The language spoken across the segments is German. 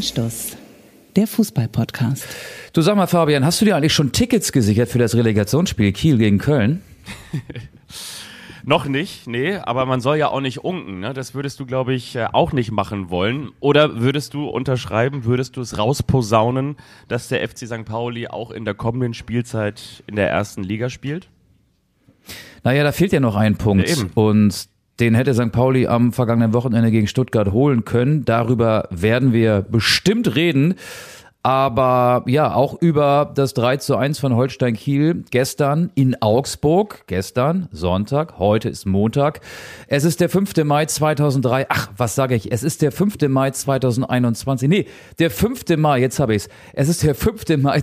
Anstoß, der Fußball-Podcast. Du, sag mal, Fabian, hast du dir eigentlich schon Tickets gesichert für das Relegationsspiel Kiel gegen Köln? Noch nicht, nee, aber man soll ja auch nicht unken, ne? Das würdest du, glaube ich, auch nicht machen wollen. Oder würdest du unterschreiben, würdest du es rausposaunen, dass der FC St. Pauli auch in der kommenden Spielzeit in der ersten Liga spielt? Naja, da fehlt ja noch ein Punkt. Ja, eben. Und den hätte St. Pauli am vergangenen Wochenende gegen Stuttgart holen können. Darüber werden wir bestimmt reden. Aber ja, auch über das 3:1 von Holstein Kiel gestern in Augsburg. Gestern, Sonntag, heute ist Montag. Es ist der 5. Mai 2003. Ach, was sage ich? Es ist der 5. Mai 2021. Nee, der 5. Mai, jetzt habe ich's. Es ist der 5. Mai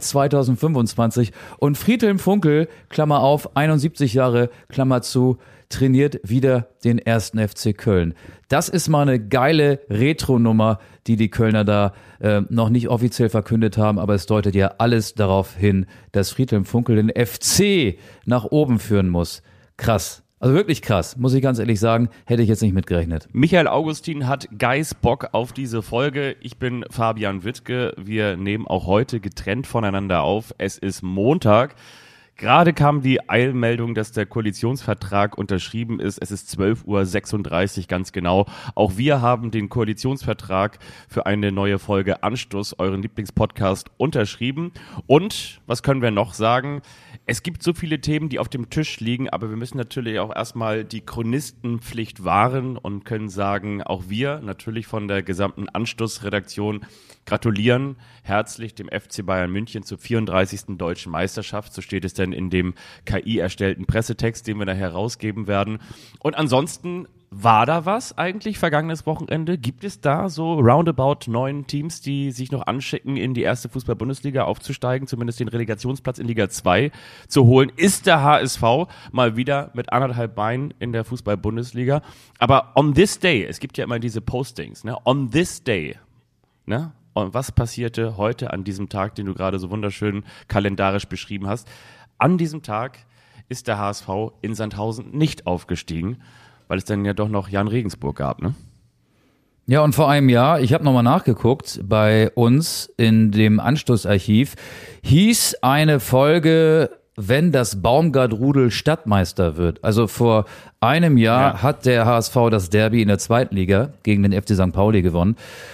2025. Und Friedhelm Funkel, Klammer auf, 71 Jahre, Klammer zu, trainiert wieder den 1. FC Köln. Das ist mal eine geile Retro-Nummer, die Kölner da noch nicht offiziell verkündet haben, aber es deutet ja alles darauf hin, dass Friedhelm Funkel den FC nach oben führen muss. Krass. Also wirklich krass, muss ich ganz ehrlich sagen, hätte ich jetzt nicht mitgerechnet. Michael Augustin hat Geiß Bock auf diese Folge. Ich bin Fabian Wittke. Wir nehmen auch heute getrennt voneinander auf. Es ist Montag. Gerade kam die Eilmeldung, dass der Koalitionsvertrag unterschrieben ist. Es ist 12:36 Uhr, ganz genau. Auch wir haben den Koalitionsvertrag für eine neue Folge Anstoß, euren Lieblingspodcast, unterschrieben. Und, was können wir noch sagen? Es gibt so viele Themen, die auf dem Tisch liegen, aber wir müssen natürlich auch erstmal die Chronistenpflicht wahren und können sagen, auch wir natürlich von der gesamten Anstoß-Redaktion gratulieren herzlich dem FC Bayern München zur 34. Deutschen Meisterschaft. So steht es denn in dem KI-erstellten Pressetext, den wir nachher rausgeben werden. Und ansonsten, war da was eigentlich vergangenes Wochenende? Gibt es da so roundabout 9 Teams, die sich noch anschicken, in die erste Fußball-Bundesliga aufzusteigen, zumindest den Relegationsplatz in Liga 2 zu holen? Ist der HSV mal wieder mit 1,5 Beinen in der Fußball-Bundesliga? Aber on this day, es gibt ja immer diese Postings, ne? On this day, ne? Und was passierte heute an diesem Tag, den du gerade so wunderschön kalendarisch beschrieben hast? An diesem Tag ist der HSV in Sandhausen nicht aufgestiegen, weil es dann ja doch noch Jan Regensburg gab, ne? Ja, und vor einem Jahr, ich habe nochmal nachgeguckt, bei uns in dem Anstoßarchiv hieß eine Folge, wenn das Baumgart-Rudel Stadtmeister wird. Also vor einem Jahr hat der HSV das Derby in der zweiten Liga gegen den FC St. Pauli gewonnen.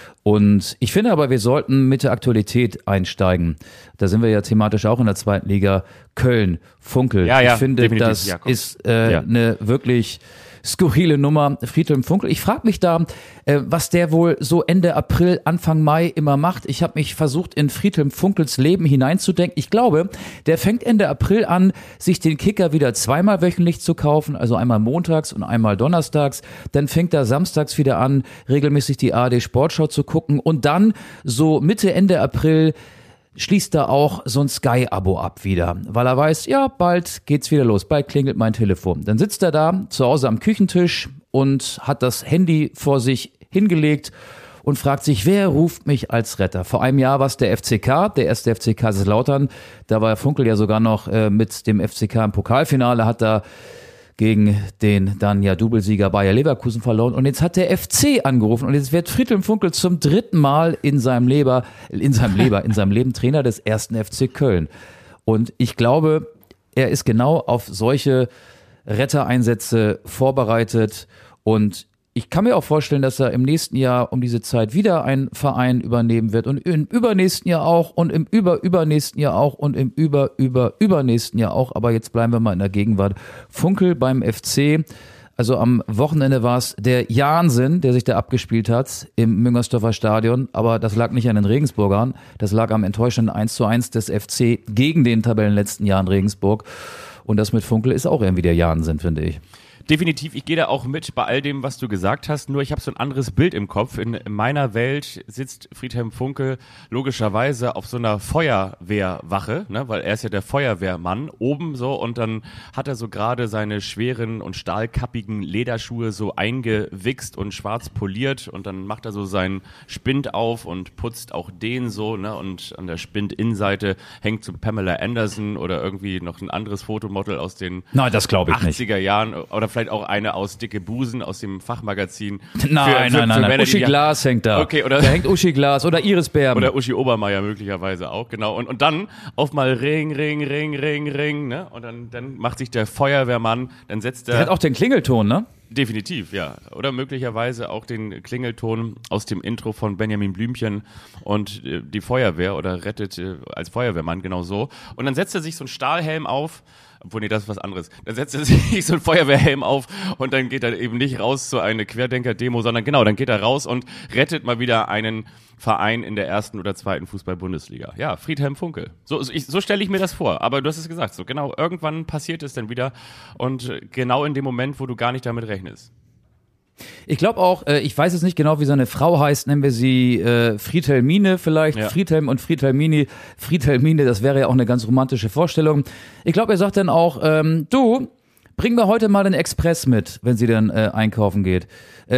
Und ich finde aber, wir sollten mit der Aktualität einsteigen. Da sind wir ja thematisch auch in der zweiten Liga. Köln, Funkel. Ja, ich finde, definitiv. das Ja, ist eine wirklich skurrile Nummer, Friedhelm Funkel. Ich frage mich da, was der wohl so Ende April, Anfang Mai immer macht. Ich habe mich versucht, in Friedhelm Funkels Leben hineinzudenken. Ich glaube, der fängt Ende April an, sich den Kicker wieder zweimal wöchentlich zu kaufen, also einmal montags und einmal donnerstags. Dann fängt er samstags wieder an, regelmäßig die ARD Sportschau zu gucken. Und dann, so Mitte, Ende April, schließt er auch so ein Sky-Abo ab wieder, weil er weiß, ja, bald geht's wieder los, bald klingelt mein Telefon. Dann sitzt er da zu Hause am Küchentisch und hat das Handy vor sich hingelegt und fragt sich, wer ruft mich als Retter? Vor einem Jahr war es der FCK, der erste FC Kaiserslautern. Da war Funkel ja sogar noch mit dem FCK im Pokalfinale, hat da gegen den dann ja Doublesieger Bayer Leverkusen verloren. Und jetzt hat der FC angerufen und jetzt wird Friedhelm Funkel zum 3. Mal in seinem Leben Trainer des 1. FC Köln. Und ich glaube, er ist genau auf solche Rettereinsätze vorbereitet. Und ich kann mir auch vorstellen, dass er im nächsten Jahr um diese Zeit wieder einen Verein übernehmen wird und im übernächsten Jahr auch und im übernächsten Jahr auch und im übernächsten Jahr auch. Aber jetzt bleiben wir mal in der Gegenwart. Funkel beim FC. Also am Wochenende war es der Jahnsinn, der sich da abgespielt hat im Müngersdorfer Stadion. Aber das lag nicht an den Regensburgern. Das lag am enttäuschenden 1:1 des FC gegen den Tabellenletzten Jan Regensburg. Und das mit Funkel ist auch irgendwie der Jahnsinn, finde ich. Definitiv, ich gehe da auch mit bei all dem, was du gesagt hast, nur ich habe so ein anderes Bild im Kopf. In meiner Welt sitzt Friedhelm Funkel logischerweise auf so einer Feuerwehrwache, ne, weil er ist ja der Feuerwehrmann, oben so, und dann hat er so gerade seine schweren und stahlkappigen Lederschuhe so eingewichst und schwarz poliert und dann macht er so seinen Spind auf und putzt auch den so, ne, und an der Spind-Innenseite hängt so Pamela Anderson oder irgendwie noch ein anderes Fotomodel aus den Nein, das glaube ich 80er nicht. Jahren oder vielleicht auch eine aus Dicke Busen aus dem Fachmagazin. Nein. Uschi Glas hängt da. Okay, oder? Da hängt Uschi Glas oder Iris Berben. Oder Uschi Obermeier möglicherweise auch, genau. Und dann auf mal Ring, ne? Und dann macht sich der Feuerwehrmann, dann setzt Der hat auch den Klingelton, ne? Definitiv, ja. Oder möglicherweise auch den Klingelton aus dem Intro von Benjamin Blümchen und die Feuerwehr oder rettet als Feuerwehrmann, genau so. Und dann setzt er sich so einen Stahlhelm auf, obwohl, nee, das ist was anderes. Dann setzt er sich so einen Feuerwehrhelm auf und dann geht er eben nicht raus zu einer Querdenker-Demo, sondern genau, dann geht er raus und rettet mal wieder einen Verein in der 1. oder 2. Fußball-Bundesliga. Ja, Friedhelm Funkel. So stelle ich mir das vor. Aber du hast es gesagt, so genau, irgendwann passiert es dann wieder und genau in dem Moment, wo du gar nicht damit rechnest. Ich glaube auch, ich weiß jetzt nicht genau, wie seine Frau heißt, nennen wir sie Friedhelmine vielleicht, ja. Friedhelm und Friedhelmine, das wäre ja auch eine ganz romantische Vorstellung. Ich glaube, er sagt dann auch, du, bring mir heute mal den Express mit, wenn sie dann einkaufen geht.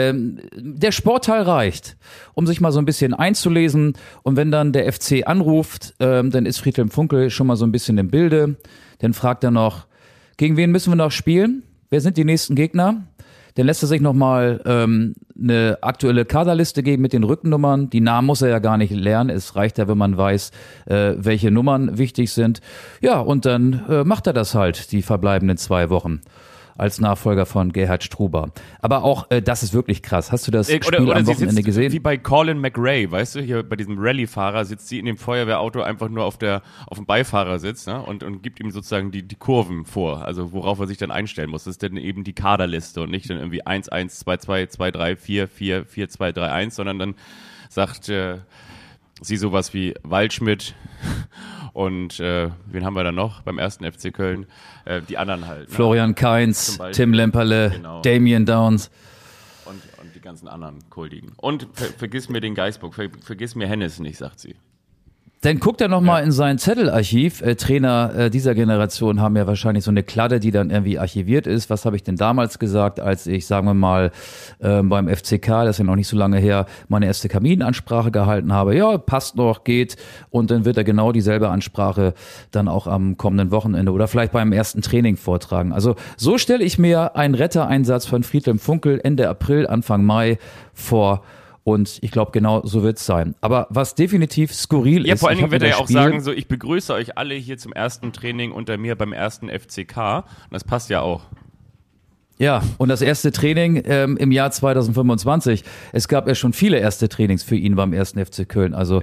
Der Sportteil reicht, um sich mal so ein bisschen einzulesen. Und wenn dann der FC anruft, dann ist Friedhelm Funkel schon mal so ein bisschen im Bilde. Dann fragt er noch, gegen wen müssen wir noch spielen? Wer sind die nächsten Gegner? Dann lässt er sich nochmal eine aktuelle Kaderliste geben mit den Rückennummern. Die Namen muss er ja gar nicht lernen. Es reicht ja, wenn man weiß, welche Nummern wichtig sind. Ja, und dann macht er das halt, die verbleibenden 2 Wochen. Als Nachfolger von Gerhard Struber. Aber auch, das ist wirklich krass. Hast du das Spiel am Wochenende gesehen? Wie bei Colin McRae, weißt du, hier bei diesem Rallye-Fahrer sitzt sie in dem Feuerwehrauto einfach nur auf dem Beifahrersitz, ne? und gibt ihm sozusagen die Kurven vor, also worauf er sich dann einstellen muss. Das ist dann eben die Kaderliste und nicht dann irgendwie 1-1, 2-2, 2-3, 4-4, 4-2-3-1, sondern dann sagt sie sowas wie Waldschmidt und wen haben wir da noch beim 1. FC Köln? Die anderen halt. Ne? Florian Kainz, Tim Lemperle, genau. Damien Downs. Und die ganzen anderen Kultigen. Und vergiss mir den Geisbock, vergiss mir Hennes nicht, sagt sie. Dann guckt er nochmal in sein Zettelarchiv. Trainer dieser Generation haben ja wahrscheinlich so eine Kladde, die dann irgendwie archiviert ist. Was habe ich denn damals gesagt, als ich, sagen wir mal, beim FCK, das ist ja noch nicht so lange her, meine erste Kaminansprache gehalten habe. Ja, passt noch, geht. Und dann wird er genau dieselbe Ansprache dann auch am kommenden Wochenende oder vielleicht beim ersten Training vortragen. Also so stelle ich mir einen Rettereinsatz von Friedhelm Funkel Ende April, Anfang Mai vor. Und ich glaube, genau so wird es sein. Aber was definitiv skurril ist... Ja, vor allen Dingen wird er ja auch sagen, so, ich begrüße euch alle hier zum ersten Training unter mir beim 1. FCK. Und das passt ja auch. Ja, und das erste Training im Jahr 2025. Es gab ja schon viele erste Trainings für ihn beim 1. FC Köln. Also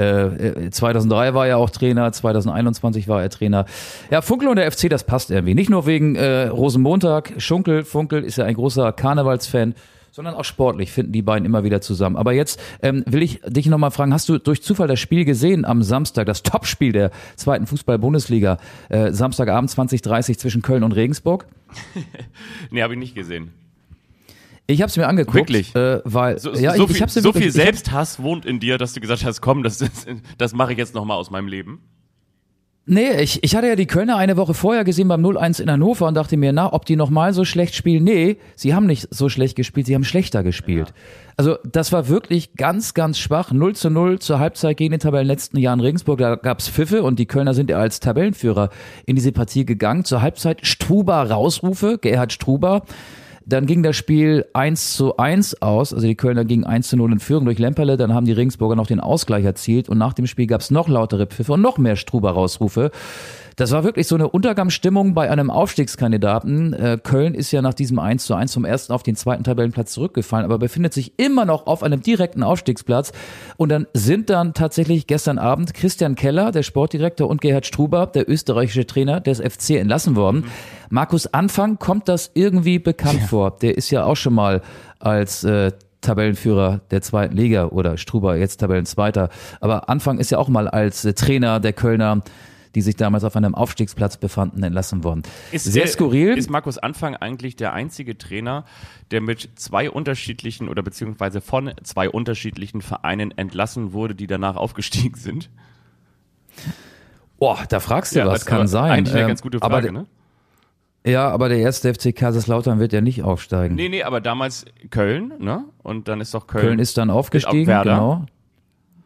2003 war er auch Trainer, 2021 war er Trainer. Ja, Funkel und der FC, das passt irgendwie. Nicht nur wegen Rosenmontag, Funkel ist ja ein großer Karnevalsfan, sondern auch sportlich finden die beiden immer wieder zusammen. Aber jetzt will ich dich nochmal fragen, hast du durch Zufall das Spiel gesehen am Samstag, das Topspiel der 2. Fußball-Bundesliga, Samstagabend 20:30 zwischen Köln und Regensburg? Nee, habe ich nicht gesehen. Ich habe es mir angeguckt. Wirklich? Weil, so viel Selbsthass wohnt in dir, dass du gesagt hast, komm, das mache ich jetzt nochmal aus meinem Leben. Nee, ich hatte ja die Kölner eine Woche vorher gesehen beim 0-1 in Hannover und dachte mir, ob die nochmal so schlecht spielen? Nee, sie haben nicht so schlecht gespielt, sie haben schlechter gespielt. Ja. Also das war wirklich ganz, ganz schwach. 0:0 zur Halbzeit gegen den Tabellenletzten Jahr in Regensburg. Da gab's Pfiffe und die Kölner sind ja als Tabellenführer in diese Partie gegangen. Zur Halbzeit Struber Rausrufe, Gerhard Struber. Dann ging das Spiel 1:1 aus, also die Kölner gingen 1:0 in Führung durch Lemperle, dann haben die Regensburger noch den Ausgleich erzielt und nach dem Spiel gab es noch lautere Pfiffe und noch mehr Struber-Rausrufe. Das war wirklich so eine Untergangsstimmung bei einem Aufstiegskandidaten. Köln ist ja nach diesem 1:1 vom ersten auf den zweiten Tabellenplatz zurückgefallen, aber befindet sich immer noch auf einem direkten Aufstiegsplatz. Und dann sind tatsächlich gestern Abend Christian Keller, der Sportdirektor, und Gerhard Struber, der österreichische Trainer des FC, entlassen worden. Markus Anfang, kommt das irgendwie bekannt vor? Der ist ja auch schon mal als Tabellenführer der 2. Liga oder Struber jetzt Tabellenzweiter. Aber Anfang ist ja auch mal als Trainer der Kölner, die sich damals auf einem Aufstiegsplatz befanden, entlassen worden. Sehr skurril. Ist Markus Anfang eigentlich der einzige Trainer, der mit 2 unterschiedlichen oder beziehungsweise von 2 unterschiedlichen Vereinen entlassen wurde, die danach aufgestiegen sind? Boah, da fragst du was, kann sein. Eigentlich eine ganz gute Frage, ne? Ja, aber der 1. FC Kaiserslautern wird ja nicht aufsteigen. Nee, aber damals Köln, ne? Und dann ist doch Köln... Köln ist dann aufgestiegen, Werder. genau.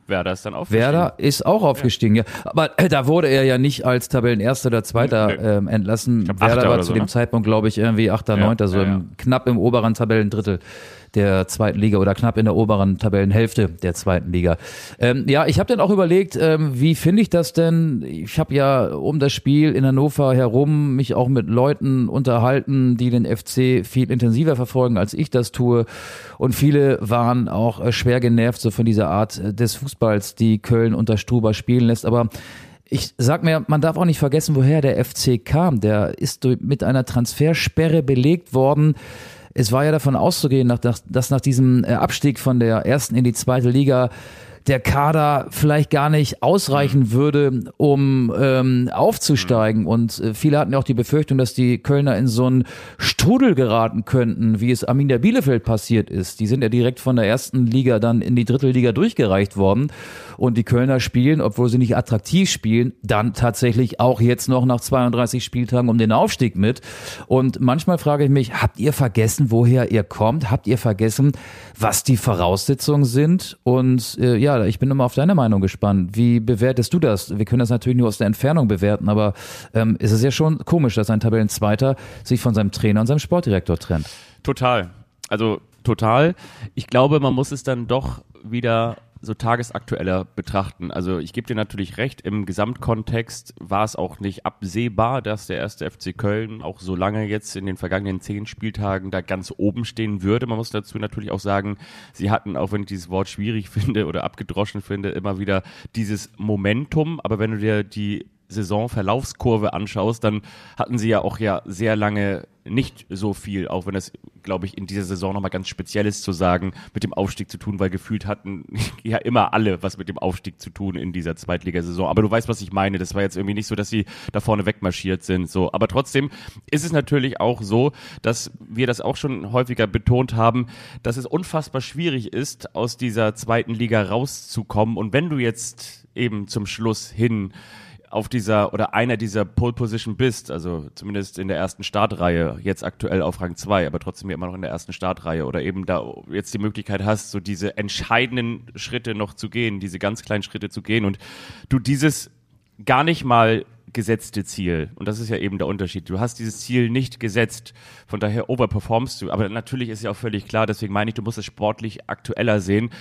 Werder ist dann aufgestiegen. Werder ist auch aufgestiegen, ja. Aber da wurde er ja nicht als Tabellenerster oder Zweiter entlassen. Werder war zu dem Zeitpunkt, glaube ich, irgendwie 8., 9., knapp im oberen Tabellendrittel der zweiten Liga oder knapp in der oberen Tabellenhälfte der zweiten Liga. Ich habe dann auch überlegt, wie finde ich das denn? Ich habe ja um das Spiel in Hannover herum mich auch mit Leuten unterhalten, die den FC viel intensiver verfolgen, als ich das tue. Und viele waren auch schwer genervt so von dieser Art des Fußballs, die Köln unter Struber spielen lässt. Aber ich sag mir, man darf auch nicht vergessen, woher der FC kam. Der ist mit einer Transfersperre belegt worden. Es war ja davon auszugehen, dass nach diesem Abstieg von der ersten in die zweite Liga der Kader vielleicht gar nicht ausreichen würde, um aufzusteigen. Und viele hatten ja auch die Befürchtung, dass die Kölner in so einen Strudel geraten könnten, wie es Arminia Bielefeld passiert ist. Die sind ja direkt von der ersten Liga dann in die dritte Liga durchgereicht worden. Und die Kölner spielen, obwohl sie nicht attraktiv spielen, dann tatsächlich auch jetzt noch nach 32 Spieltagen um den Aufstieg mit. Und manchmal frage ich mich, habt ihr vergessen, woher ihr kommt? Habt ihr vergessen, was die Voraussetzungen sind? Und ich bin immer auf deine Meinung gespannt. Wie bewertest du das? Wir können das natürlich nur aus der Entfernung bewerten, aber es ist ja schon komisch, dass ein Tabellenzweiter sich von seinem Trainer und seinem Sportdirektor trennt. Total. Also total. Ich glaube, man muss es dann doch wieder so tagesaktueller betrachten. Also ich gebe dir natürlich recht, im Gesamtkontext war es auch nicht absehbar, dass der erste FC Köln auch so lange jetzt in den vergangenen 10 Spieltagen da ganz oben stehen würde. Man muss dazu natürlich auch sagen, sie hatten, auch wenn ich dieses Wort schwierig finde oder abgedroschen finde, immer wieder dieses Momentum. Aber wenn du dir die Saisonverlaufskurve anschaust, dann hatten sie ja auch sehr lange nicht so viel, auch wenn das, glaube ich, in dieser Saison nochmal ganz speziell ist zu sagen, mit dem Aufstieg zu tun, weil gefühlt hatten ja immer alle was mit dem Aufstieg zu tun in dieser Zweitligasaison. Aber du weißt, was ich meine. Das war jetzt irgendwie nicht so, dass sie da vorne wegmarschiert sind. So. Aber trotzdem ist es natürlich auch so, dass wir das auch schon häufiger betont haben, dass es unfassbar schwierig ist, aus dieser zweiten Liga rauszukommen. Und wenn du jetzt eben zum Schluss hin auf dieser oder einer dieser Pole Position bist, also zumindest in der ersten Startreihe, jetzt aktuell auf Rang 2, aber trotzdem immer noch in der ersten Startreihe oder eben da jetzt die Möglichkeit hast, so diese entscheidenden Schritte noch zu gehen, diese ganz kleinen Schritte zu gehen und du dieses gar nicht mal gesetzte Ziel, und das ist ja eben der Unterschied, du hast dieses Ziel nicht gesetzt, von daher overperformst du, aber natürlich ist ja auch völlig klar, deswegen meine ich, du musst es sportlich aktueller sehen.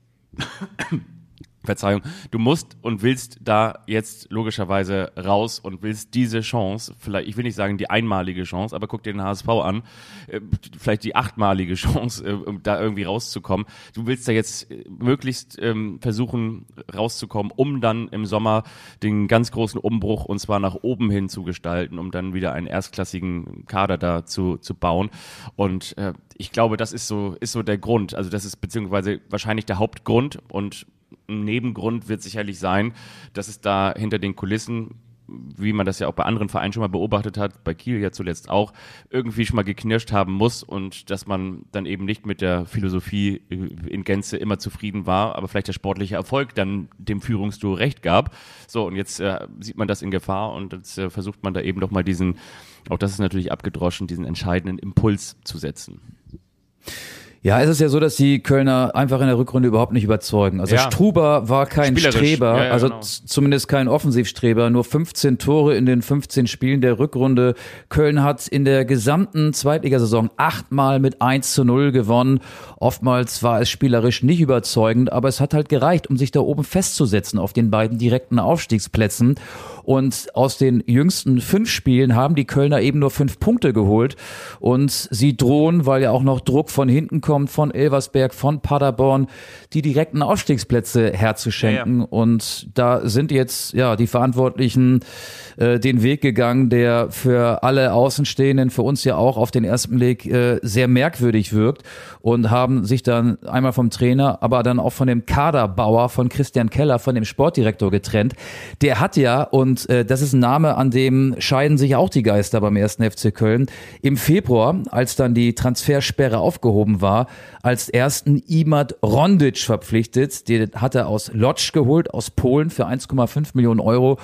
Verzeihung, du musst und willst da jetzt logischerweise raus und willst diese Chance, vielleicht, ich will nicht sagen die einmalige Chance, aber guck dir den HSV an, vielleicht die 8-malige Chance, um da irgendwie rauszukommen. Du willst da jetzt möglichst versuchen rauszukommen, um dann im Sommer den ganz großen Umbruch und zwar nach oben hin zu gestalten, um dann wieder einen erstklassigen Kader da zu bauen. Und ich glaube, das ist so der Grund. Also das ist beziehungsweise wahrscheinlich der Hauptgrund, und ein Nebengrund wird sicherlich sein, dass es da hinter den Kulissen, wie man das ja auch bei anderen Vereinen schon mal beobachtet hat, bei Kiel ja zuletzt auch, irgendwie schon mal geknirscht haben muss und dass man dann eben nicht mit der Philosophie in Gänze immer zufrieden war, aber vielleicht der sportliche Erfolg dann dem Führungsduo recht gab. So, und jetzt sieht man das in Gefahr und jetzt versucht man da eben doch mal diesen, auch das ist natürlich abgedroschen, diesen entscheidenden Impuls zu setzen. Ja, es ist ja so, dass die Kölner einfach in der Rückrunde überhaupt nicht überzeugen. Also Struber war kein Streber, genau. Zumindest kein Offensivstreber, nur 15 Tore in den 15 Spielen der Rückrunde. Köln hat in der gesamten Zweitligasaison 8-mal mit 1:0 gewonnen. Oftmals war es spielerisch nicht überzeugend, aber es hat halt gereicht, um sich da oben festzusetzen auf den beiden direkten Aufstiegsplätzen. Und aus den jüngsten 5 Spielen haben die Kölner eben nur 5 Punkte geholt. Und sie drohen, weil ja auch noch Druck von hinten kommt, von Elversberg, von Paderborn, die direkten Aufstiegsplätze herzuschenken. Ja. Und da sind jetzt die Verantwortlichen den Weg gegangen, der für alle Außenstehenden, für uns ja auch auf den ersten Blick sehr merkwürdig wirkt, und haben sich dann einmal vom Trainer, aber dann auch von dem Kaderbauer, von Christian Keller, von dem Sportdirektor getrennt. Der hat ja, und das ist ein Name, an dem scheiden sich auch die Geister beim 1. FC Köln, im Februar, als dann die Transfersperre aufgehoben war, als ersten Imad Rondic verpflichtet. Den hat er aus Lodz geholt, aus Polen, für 1,5 Millionen Euro.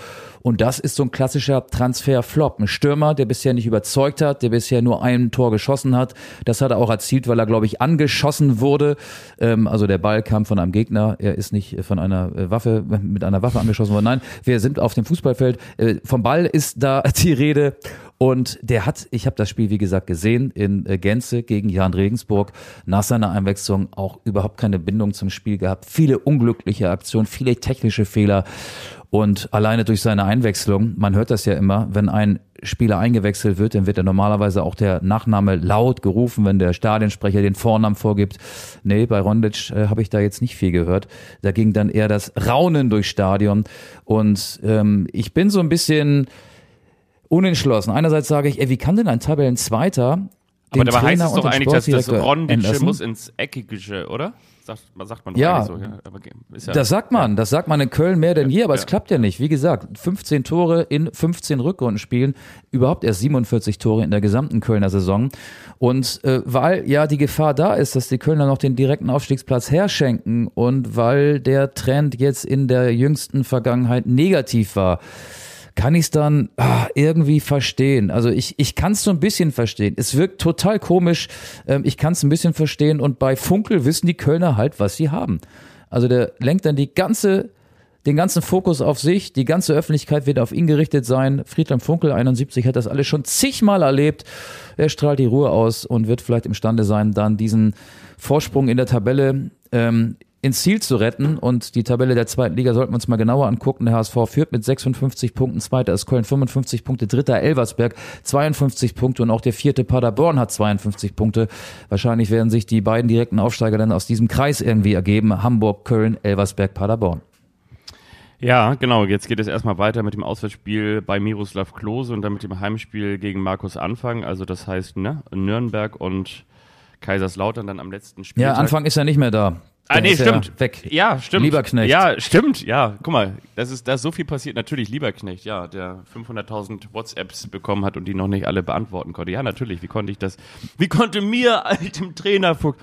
Und das ist so ein klassischer Transfer-Flop. Ein Stürmer, der bisher nicht überzeugt hat, der bisher nur ein Tor geschossen hat. Das hat er auch erzielt, weil er, glaube ich, angeschossen wurde. Also der Ball kam von einem Gegner. Er ist nicht von einer Waffe, mit einer Waffe angeschossen worden. Nein, wir sind auf dem Fußballfeld. Vom Ball ist da die Rede. Und der hat, ich habe das Spiel wie gesagt gesehen, in Gänze gegen Jan Regensburg, nach seiner Einwechslung auch überhaupt keine Bindung zum Spiel gehabt. Viele unglückliche Aktionen, viele technische Fehler und alleine durch seine Einwechslung, man hört das ja immer, wenn ein Spieler eingewechselt wird, dann wird er normalerweise auch der Nachname laut gerufen, wenn der Stadionsprecher den Vornamen vorgibt. Nee, bei Rondic habe ich da jetzt nicht viel gehört. Da ging dann eher das Raunen durchs Stadion und ich bin so ein bisschen unentschlossen. Einerseits sage ich, wie kann denn ein Tabellenzweiter aber dabei heißt es doch eigentlich, dass das Rondic muss ins Eckige, oder? Sagt man ja, so. Ja, aber ist ja, das sagt man in Köln mehr denn je, aber es klappt ja nicht. Wie gesagt, 15 Tore in 15 Rückrundenspielen, überhaupt erst 47 Tore in der gesamten Kölner Saison. Und weil ja die Gefahr da ist, dass die Kölner noch den direkten Aufstiegsplatz herschenken und weil der Trend jetzt in der jüngsten Vergangenheit negativ war, kann ich es dann irgendwie verstehen. Also ich kann es so ein bisschen verstehen. Es wirkt total komisch. Ich kann es ein bisschen verstehen. Und bei Funkel wissen die Kölner halt, was sie haben. Also der lenkt dann den ganzen Fokus auf sich. Die ganze Öffentlichkeit wird auf ihn gerichtet sein. Friedhelm Funkel, 71, hat das alles schon zigmal erlebt. Er strahlt die Ruhe aus und wird vielleicht imstande sein, dann diesen Vorsprung in der Tabelle ins Ziel zu retten. Und die Tabelle der zweiten Liga sollten wir uns mal genauer angucken. Der HSV führt mit 56 Punkten, zweiter ist Köln 55 Punkte, dritter Elversberg 52 Punkte und auch der vierte Paderborn hat 52 Punkte. Wahrscheinlich werden sich die beiden direkten Aufsteiger dann aus diesem Kreis irgendwie ergeben. Hamburg, Köln, Elversberg, Paderborn. Ja, genau. Jetzt geht es erstmal weiter mit dem Auswärtsspiel bei Miroslav Klose und dann mit dem Heimspiel gegen Markus Anfang. Also das heißt Nürnberg und Kaiserslautern dann am letzten Spiel. Ja, Anfang ist ja nicht mehr da. Stimmt. Weg. Ja, stimmt. Lieberknecht. Ja, stimmt. Ja, guck mal, da ist so viel passiert. Natürlich Lieberknecht, ja, der 500.000 WhatsApps bekommen hat und die noch nicht alle beantworten konnte. Ja, natürlich. Wie konnte mir, altem Trainerfuchs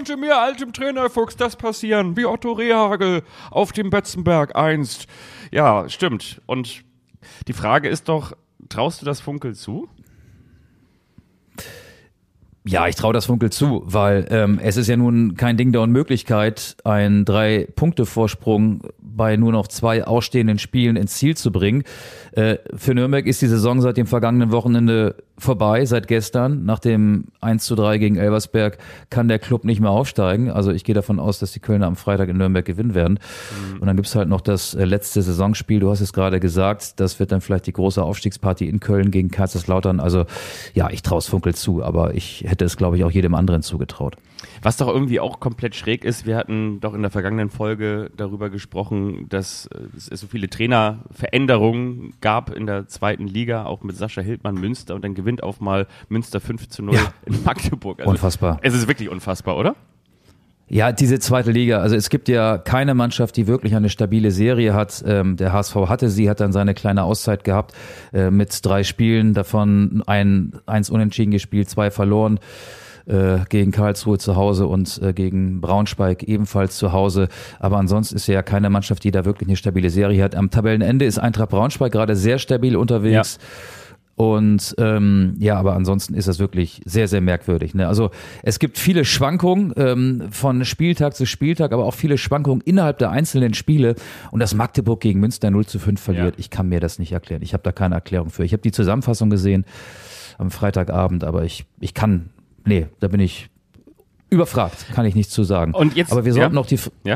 das passieren? Wie Otto Rehhagel auf dem Betzenberg einst. Ja, stimmt. Und die Frage ist doch, traust du das Funkel zu? Ja, ich traue das Funkel zu, weil es ist ja nun kein Ding der Unmöglichkeit, einen 3-Punkte-Vorsprung bei nur noch 2 ausstehenden Spielen ins Ziel zu bringen. Für Nürnberg ist die Saison seit dem vergangenen Wochenende vorbei, seit gestern. Nach dem 1:3 gegen Elversberg kann der Club nicht mehr aufsteigen. Also ich gehe davon aus, dass die Kölner am Freitag in Nürnberg gewinnen werden. Und dann gibt's halt noch das letzte Saisonspiel, du hast es gerade gesagt, das wird dann vielleicht die große Aufstiegsparty in Köln gegen Kaiserslautern. Also ja, ich traue es Funkel zu, aber ich hätte es, glaube ich, auch jedem anderen zugetraut. Was doch irgendwie auch komplett schräg ist, wir hatten doch in der vergangenen Folge darüber gesprochen, dass es so viele Trainerveränderungen gab in der zweiten Liga, auch mit Sascha Hildmann Münster und dann gewinnt auf mal Münster 5:0 in Magdeburg. Also, unfassbar. Es ist wirklich unfassbar, oder? Ja, diese zweite Liga, also es gibt ja keine Mannschaft, die wirklich eine stabile Serie hat. Der HSV hatte sie, hat dann seine kleine Auszeit gehabt mit 3 Spielen, davon 1 unentschieden gespielt, 2 verloren. Gegen Karlsruhe zu Hause und gegen Braunschweig ebenfalls zu Hause. Aber ansonsten ist ja keine Mannschaft, die da wirklich eine stabile Serie hat. Am Tabellenende ist Eintracht Braunschweig gerade sehr stabil unterwegs. Ja. Und aber ansonsten ist das wirklich sehr, sehr merkwürdig. Ne? Also es gibt viele Schwankungen von Spieltag zu Spieltag, aber auch viele Schwankungen innerhalb der einzelnen Spiele. Und dass Magdeburg gegen Münster 0:5 verliert, ich kann mir das nicht erklären. Ich habe da keine Erklärung für. Ich habe die Zusammenfassung gesehen am Freitagabend, aber da bin ich überfragt, kann ich nichts zu sagen. Und jetzt, aber wir sollten noch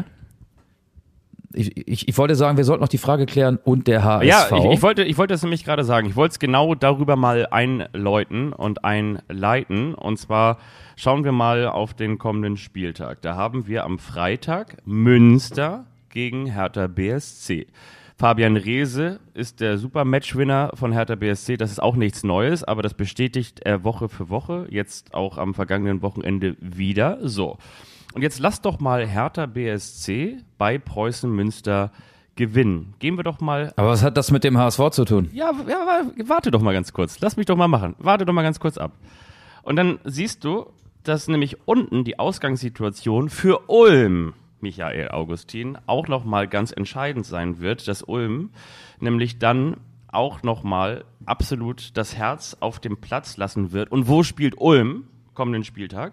ich wollte sagen, wir sollten noch die Frage klären und der HSV. Ja, ich wollte das nämlich gerade sagen. Ich wollte es genau darüber mal einläuten und einleiten. Und zwar schauen wir mal auf den kommenden Spieltag. Da haben wir am Freitag Münster gegen Hertha BSC. Fabian Reese ist der Super-Matchwinner von Hertha BSC. Das ist auch nichts Neues, aber das bestätigt er Woche für Woche. Jetzt auch am vergangenen Wochenende wieder. So. Und jetzt lass doch mal Hertha BSC bei Preußen Münster gewinnen. Gehen wir doch mal... Aber was hat das mit dem HSV zu tun? Ja, warte doch mal ganz kurz. Lass mich doch mal machen. Warte doch mal ganz kurz ab. Und dann siehst du, dass nämlich unten die Ausgangssituation für Ulm, Michael Augustin, auch nochmal ganz entscheidend sein wird, dass Ulm nämlich dann auch nochmal absolut das Herz auf dem Platz lassen wird. Und wo spielt Ulm kommenden Spieltag?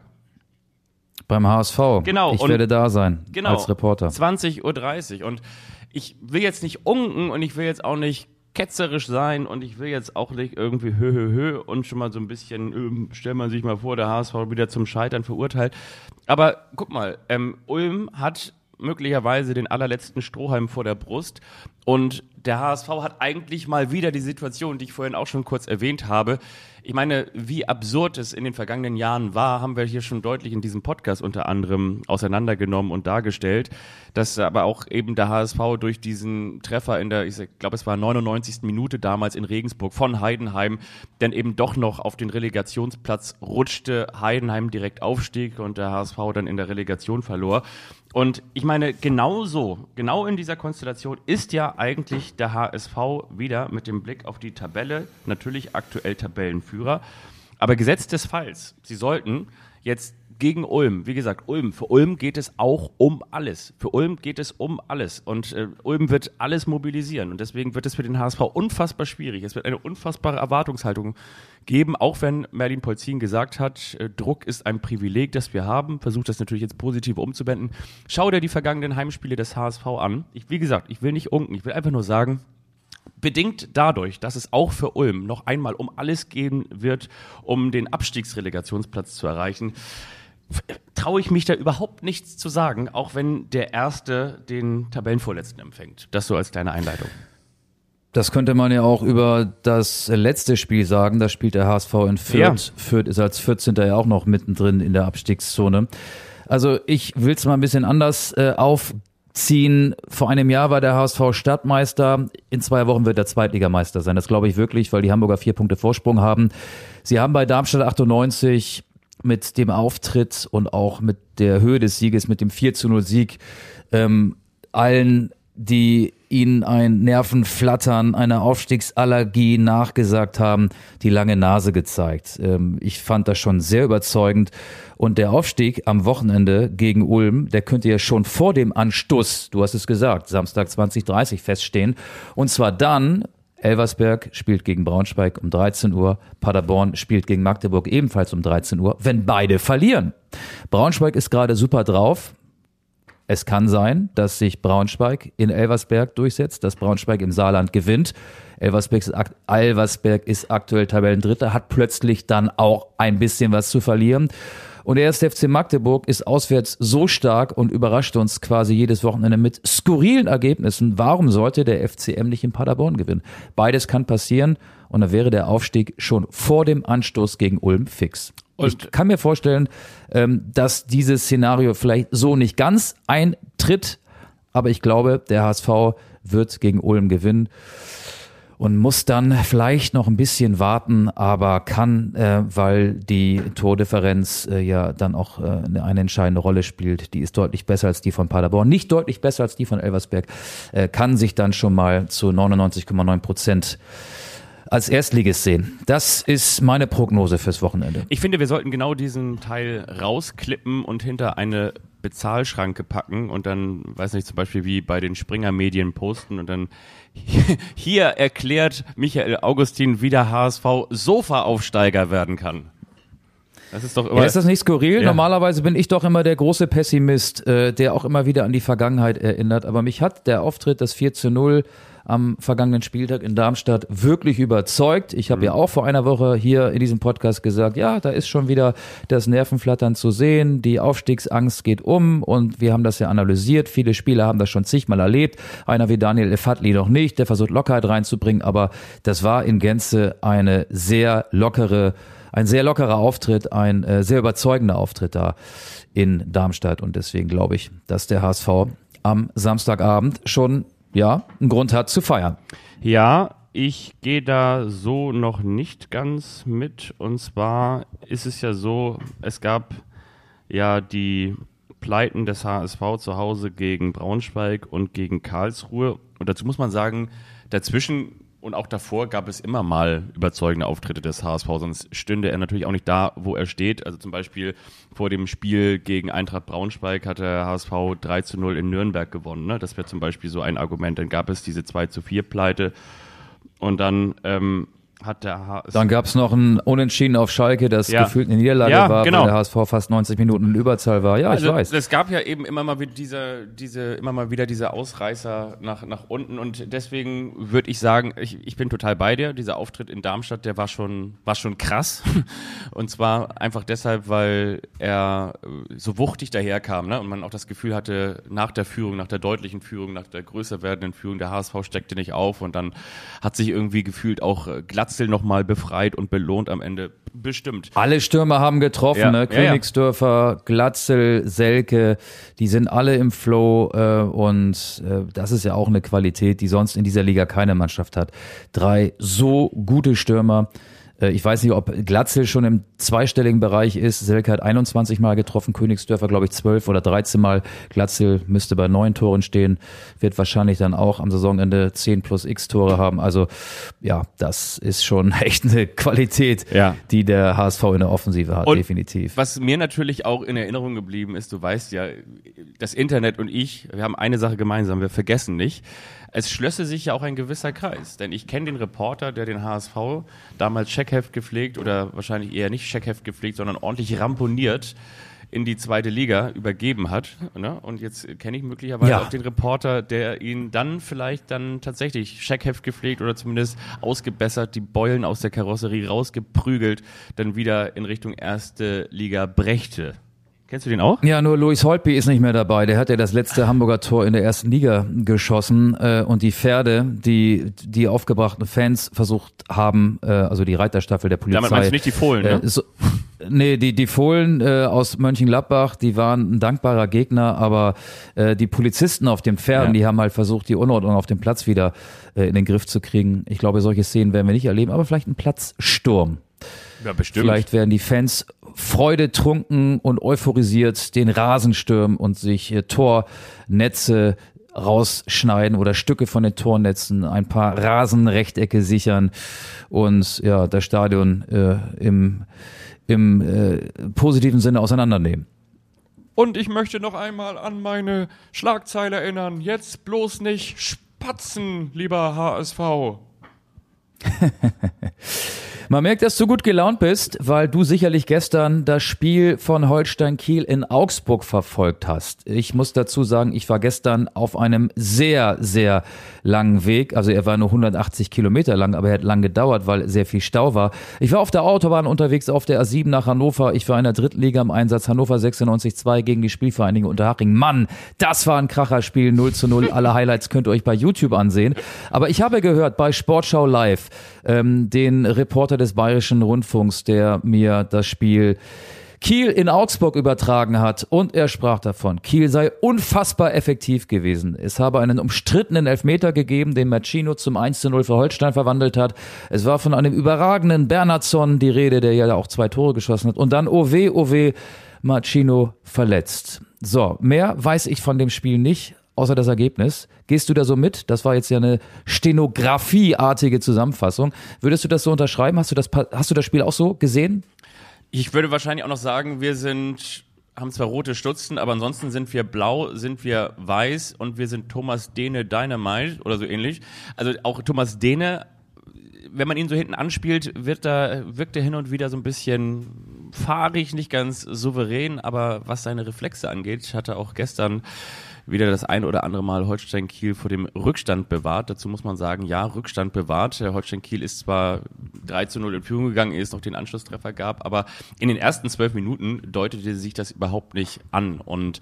Beim HSV. Genau. Ich werde da sein als Reporter. 20:30 Uhr. Und ich will jetzt nicht unken und ich will jetzt auch nicht ketzerisch sein und ich will jetzt auch nicht irgendwie und schon mal so ein bisschen, stellt man sich mal vor, der HSV wieder zum Scheitern verurteilt. Aber guck mal, Ulm hat möglicherweise den allerletzten Strohhalm vor der Brust und der HSV hat eigentlich mal wieder die Situation, die ich vorhin auch schon kurz erwähnt habe. Ich meine, wie absurd es in den vergangenen Jahren war, haben wir hier schon deutlich in diesem Podcast unter anderem auseinandergenommen und dargestellt, dass aber auch eben der HSV durch diesen Treffer in der, ich glaube es war 99. Minute damals in Regensburg von Heidenheim, dann eben doch noch auf den Relegationsplatz rutschte, Heidenheim direkt aufstieg und der HSV dann in der Relegation verlor. Und ich meine, genau in dieser Konstellation ist ja eigentlich der HSV wieder mit dem Blick auf die Tabelle, natürlich aktuell Tabellenführer, aber gesetzt des Falls, sie sollten jetzt gegen Ulm, wie gesagt, für Ulm geht es auch um alles. Für Ulm geht es um alles und Ulm wird alles mobilisieren und deswegen wird es für den HSV unfassbar schwierig. Es wird eine unfassbare Erwartungshaltung geben, auch wenn Merlin Polzin gesagt hat, Druck ist ein Privileg, das wir haben, versucht das natürlich jetzt positiv umzuwenden. Schau dir die vergangenen Heimspiele des HSV an. Wie gesagt, ich will nicht unken, ich will einfach nur sagen, bedingt dadurch, dass es auch für Ulm noch einmal um alles gehen wird, um den Abstiegsrelegationsplatz zu erreichen, traue ich mich da überhaupt nichts zu sagen, auch wenn der Erste den Tabellenvorletzten empfängt. Das so als kleine Einleitung. Das könnte man ja auch über das letzte Spiel sagen. Da spielt der HSV in Fürth. Ja. Fürth ist als 14. ja auch noch mittendrin in der Abstiegszone. Also ich will es mal ein bisschen anders aufziehen. Vor einem Jahr war der HSV Stadtmeister. In 2 Wochen wird er Zweitligameister sein. Das glaube ich wirklich, weil die Hamburger 4 Punkte Vorsprung haben. Sie haben bei Darmstadt 98 mit dem Auftritt und auch mit der Höhe des Sieges, mit dem 4:0 Sieg, allen, die ihnen ein Nervenflattern, eine Aufstiegsallergie nachgesagt haben, die lange Nase gezeigt. Ich fand das schon sehr überzeugend. Und der Aufstieg am Wochenende gegen Ulm, der könnte ja schon vor dem Anstoß, du hast es gesagt, Samstag 20:30 feststehen. Und zwar dann, Elversberg spielt gegen Braunschweig um 13 Uhr, Paderborn spielt gegen Magdeburg ebenfalls um 13 Uhr, wenn beide verlieren. Braunschweig ist gerade super drauf. Es kann sein, dass sich Braunschweig in Elversberg durchsetzt, dass Braunschweig im Saarland gewinnt. Elversberg ist aktuell Tabellendritter, hat plötzlich dann auch ein bisschen was zu verlieren. Und der 1. FC Magdeburg ist auswärts so stark und überrascht uns quasi jedes Wochenende mit skurrilen Ergebnissen. Warum sollte der FCM nicht in Paderborn gewinnen? Beides kann passieren und dann wäre der Aufstieg schon vor dem Anstoß gegen Ulm fix. Ich kann mir vorstellen, dass dieses Szenario vielleicht so nicht ganz eintritt, aber ich glaube, der HSV wird gegen Ulm gewinnen. Und muss dann vielleicht noch ein bisschen warten, aber kann, weil die Tordifferenz ja dann auch eine entscheidende Rolle spielt. Die ist deutlich besser als die von Paderborn, nicht deutlich besser als die von Elversberg, kann sich dann schon mal zu 99,9% als Erstligist sehen. Das ist meine Prognose fürs Wochenende. Ich finde, wir sollten genau diesen Teil rausklippen und hinter eine Bezahlschranke packen und dann, weiß nicht, zum Beispiel wie bei den Springer-Medien posten und dann hier erklärt Michael Augustin, wie der HSV Sofaaufsteiger werden kann. Das ist doch immer. Ja, ist das nicht skurril? Ja. Normalerweise bin ich doch immer der große Pessimist, der auch immer wieder an die Vergangenheit erinnert. Aber mich hat der Auftritt, das 4:0 am vergangenen Spieltag in Darmstadt wirklich überzeugt. Ich habe ja auch vor einer Woche hier in diesem Podcast gesagt, ja, da ist schon wieder das Nervenflattern zu sehen, die Aufstiegsangst geht um und wir haben das ja analysiert. Viele Spieler haben das schon zigmal erlebt. Einer wie Daniel Efatli noch nicht, der versucht Lockerheit reinzubringen, aber das war in Gänze ein sehr lockerer Auftritt, ein sehr überzeugender Auftritt da in Darmstadt und deswegen glaube ich, dass der HSV am Samstagabend schon einen Grund hat zu feiern. Ja, ich gehe da so noch nicht ganz mit. Und zwar ist es ja so, es gab ja die Pleiten des HSV zu Hause gegen Braunschweig und gegen Karlsruhe. Und dazu muss man sagen, dazwischen und auch davor gab es immer mal überzeugende Auftritte des HSV, sonst stünde er natürlich auch nicht da, wo er steht. Also zum Beispiel vor dem Spiel gegen Eintracht Braunschweig hat der HSV 3:0 in Nürnberg gewonnen. Ne? Das wäre zum Beispiel so ein Argument. Dann gab es diese 2:4 Pleite Und dann hat der HSV... Dann gab es noch ein Unentschieden auf Schalke, das gefühlt eine Niederlage war, genau. Weil der HSV fast 90 Minuten in Überzahl war. Ja, also, ich weiß. Es gab ja eben immer mal wieder diese Ausreißer nach unten und deswegen würde ich sagen, ich bin total bei dir. Dieser Auftritt in Darmstadt, der war schon krass. Und zwar einfach deshalb, weil er so wuchtig daherkam, ne? Und man auch das Gefühl hatte, nach der Führung, nach der deutlichen Führung, nach der größer werdenden Führung, der HSV steckte nicht auf und dann hat sich irgendwie gefühlt auch Glatzel nochmal befreit und belohnt am Ende. Bestimmt. Alle Stürmer haben getroffen, ne? Königsdörfer, Glatzel, Selke, die sind alle im Flow und das ist ja auch eine Qualität, die sonst in dieser Liga keine Mannschaft hat. 3 so gute Stürmer. Ich weiß nicht, ob Glatzel schon im zweistelligen Bereich ist. Selke hat 21 Mal getroffen, Königsdörfer glaube ich 12 oder 13 Mal. Glatzel müsste bei 9 Toren stehen, wird wahrscheinlich dann auch am Saisonende 10 plus X Tore haben. Also ja, das ist schon echt eine Qualität, die der HSV in der Offensive hat, und definitiv. Was mir natürlich auch in Erinnerung geblieben ist, du weißt ja, das Internet und ich, wir haben eine Sache gemeinsam, wir vergessen nicht. Es schlösse sich ja auch ein gewisser Kreis, denn ich kenne den Reporter, der den HSV damals Checkheft gepflegt oder wahrscheinlich eher nicht Checkheft gepflegt, sondern ordentlich ramponiert in die zweite Liga übergeben hat. Ne? Und jetzt kenne ich möglicherweise auch den Reporter, der ihn dann vielleicht dann tatsächlich Checkheft gepflegt oder zumindest ausgebessert, die Beulen aus der Karosserie rausgeprügelt, dann wieder in Richtung erste Liga brächte. Kennst du den auch? Ja, nur Louis Holtby ist nicht mehr dabei. Der hat ja das letzte Hamburger Tor in der ersten Liga geschossen und die Pferde, die aufgebrachten Fans versucht haben, also die Reiterstaffel der Polizei. Damit meinst du nicht die Fohlen, ne? Die Fohlen aus Mönchengladbach, die waren ein dankbarer Gegner, aber die Polizisten auf den Pferden, die haben halt versucht, die Unordnung auf dem Platz wieder in den Griff zu kriegen. Ich glaube, solche Szenen werden wir nicht erleben, aber vielleicht ein Platzsturm. Ja, bestimmt. Vielleicht werden die Fans freudetrunken und euphorisiert den Rasen stürmen und sich Tornetze rausschneiden oder Stücke von den Tornetzen, ein paar Rasenrechtecke sichern und ja, das Stadion im positiven Sinne auseinandernehmen. Und ich möchte noch einmal an meine Schlagzeile erinnern. Jetzt bloß nicht spatzen, lieber HSV. Man merkt, dass du gut gelaunt bist, weil du sicherlich gestern das Spiel von Holstein Kiel in Augsburg verfolgt hast. Ich muss dazu sagen, ich war gestern auf einem sehr, sehr langen Weg. Also er war nur 180 Kilometer lang, aber er hat lang gedauert, weil sehr viel Stau war. Ich war auf der Autobahn unterwegs auf der A7 nach Hannover. Ich war in der Drittliga im Einsatz. Hannover 96-2 gegen die Spielvereinigung Unterhaching. Mann, das war ein Kracherspiel, 0:0. Alle Highlights könnt ihr euch bei YouTube ansehen. Aber ich habe gehört bei Sportschau Live, den Reporter des Bayerischen Rundfunks, der mir das Spiel Kiel in Augsburg übertragen hat, und er sprach davon, Kiel sei unfassbar effektiv gewesen. Es habe einen umstrittenen Elfmeter gegeben, den Machino zum 1:0 für Holstein verwandelt hat. Es war von einem überragenden Bernhardsson die Rede, der ja auch 2 Tore geschossen hat. Und dann, oh weh, Machino verletzt. So, mehr weiß ich von dem Spiel nicht, außer das Ergebnis. Gehst du da so mit? Das war jetzt ja eine stenografieartige Zusammenfassung. Würdest du das so unterschreiben? Hast du das Spiel auch so gesehen? Ich würde wahrscheinlich auch noch sagen, haben zwar rote Stutzen, aber ansonsten sind wir blau, sind wir weiß und wir sind Thomas Dehne Dynamite oder so ähnlich. Also auch Thomas Dehne, wenn man ihn so hinten anspielt, wirkt er hin und wieder so ein bisschen fahrig, nicht ganz souverän, aber was seine Reflexe angeht, hat er auch gestern wieder das ein oder andere Mal Holstein Kiel vor dem Rückstand bewahrt. Dazu muss man sagen, ja, Rückstand bewahrt. Der Holstein Kiel ist zwar 3:0 in Führung gegangen, ehe es noch den Anschlusstreffer gab, aber in den ersten 12 Minuten deutete sich das überhaupt nicht an. Und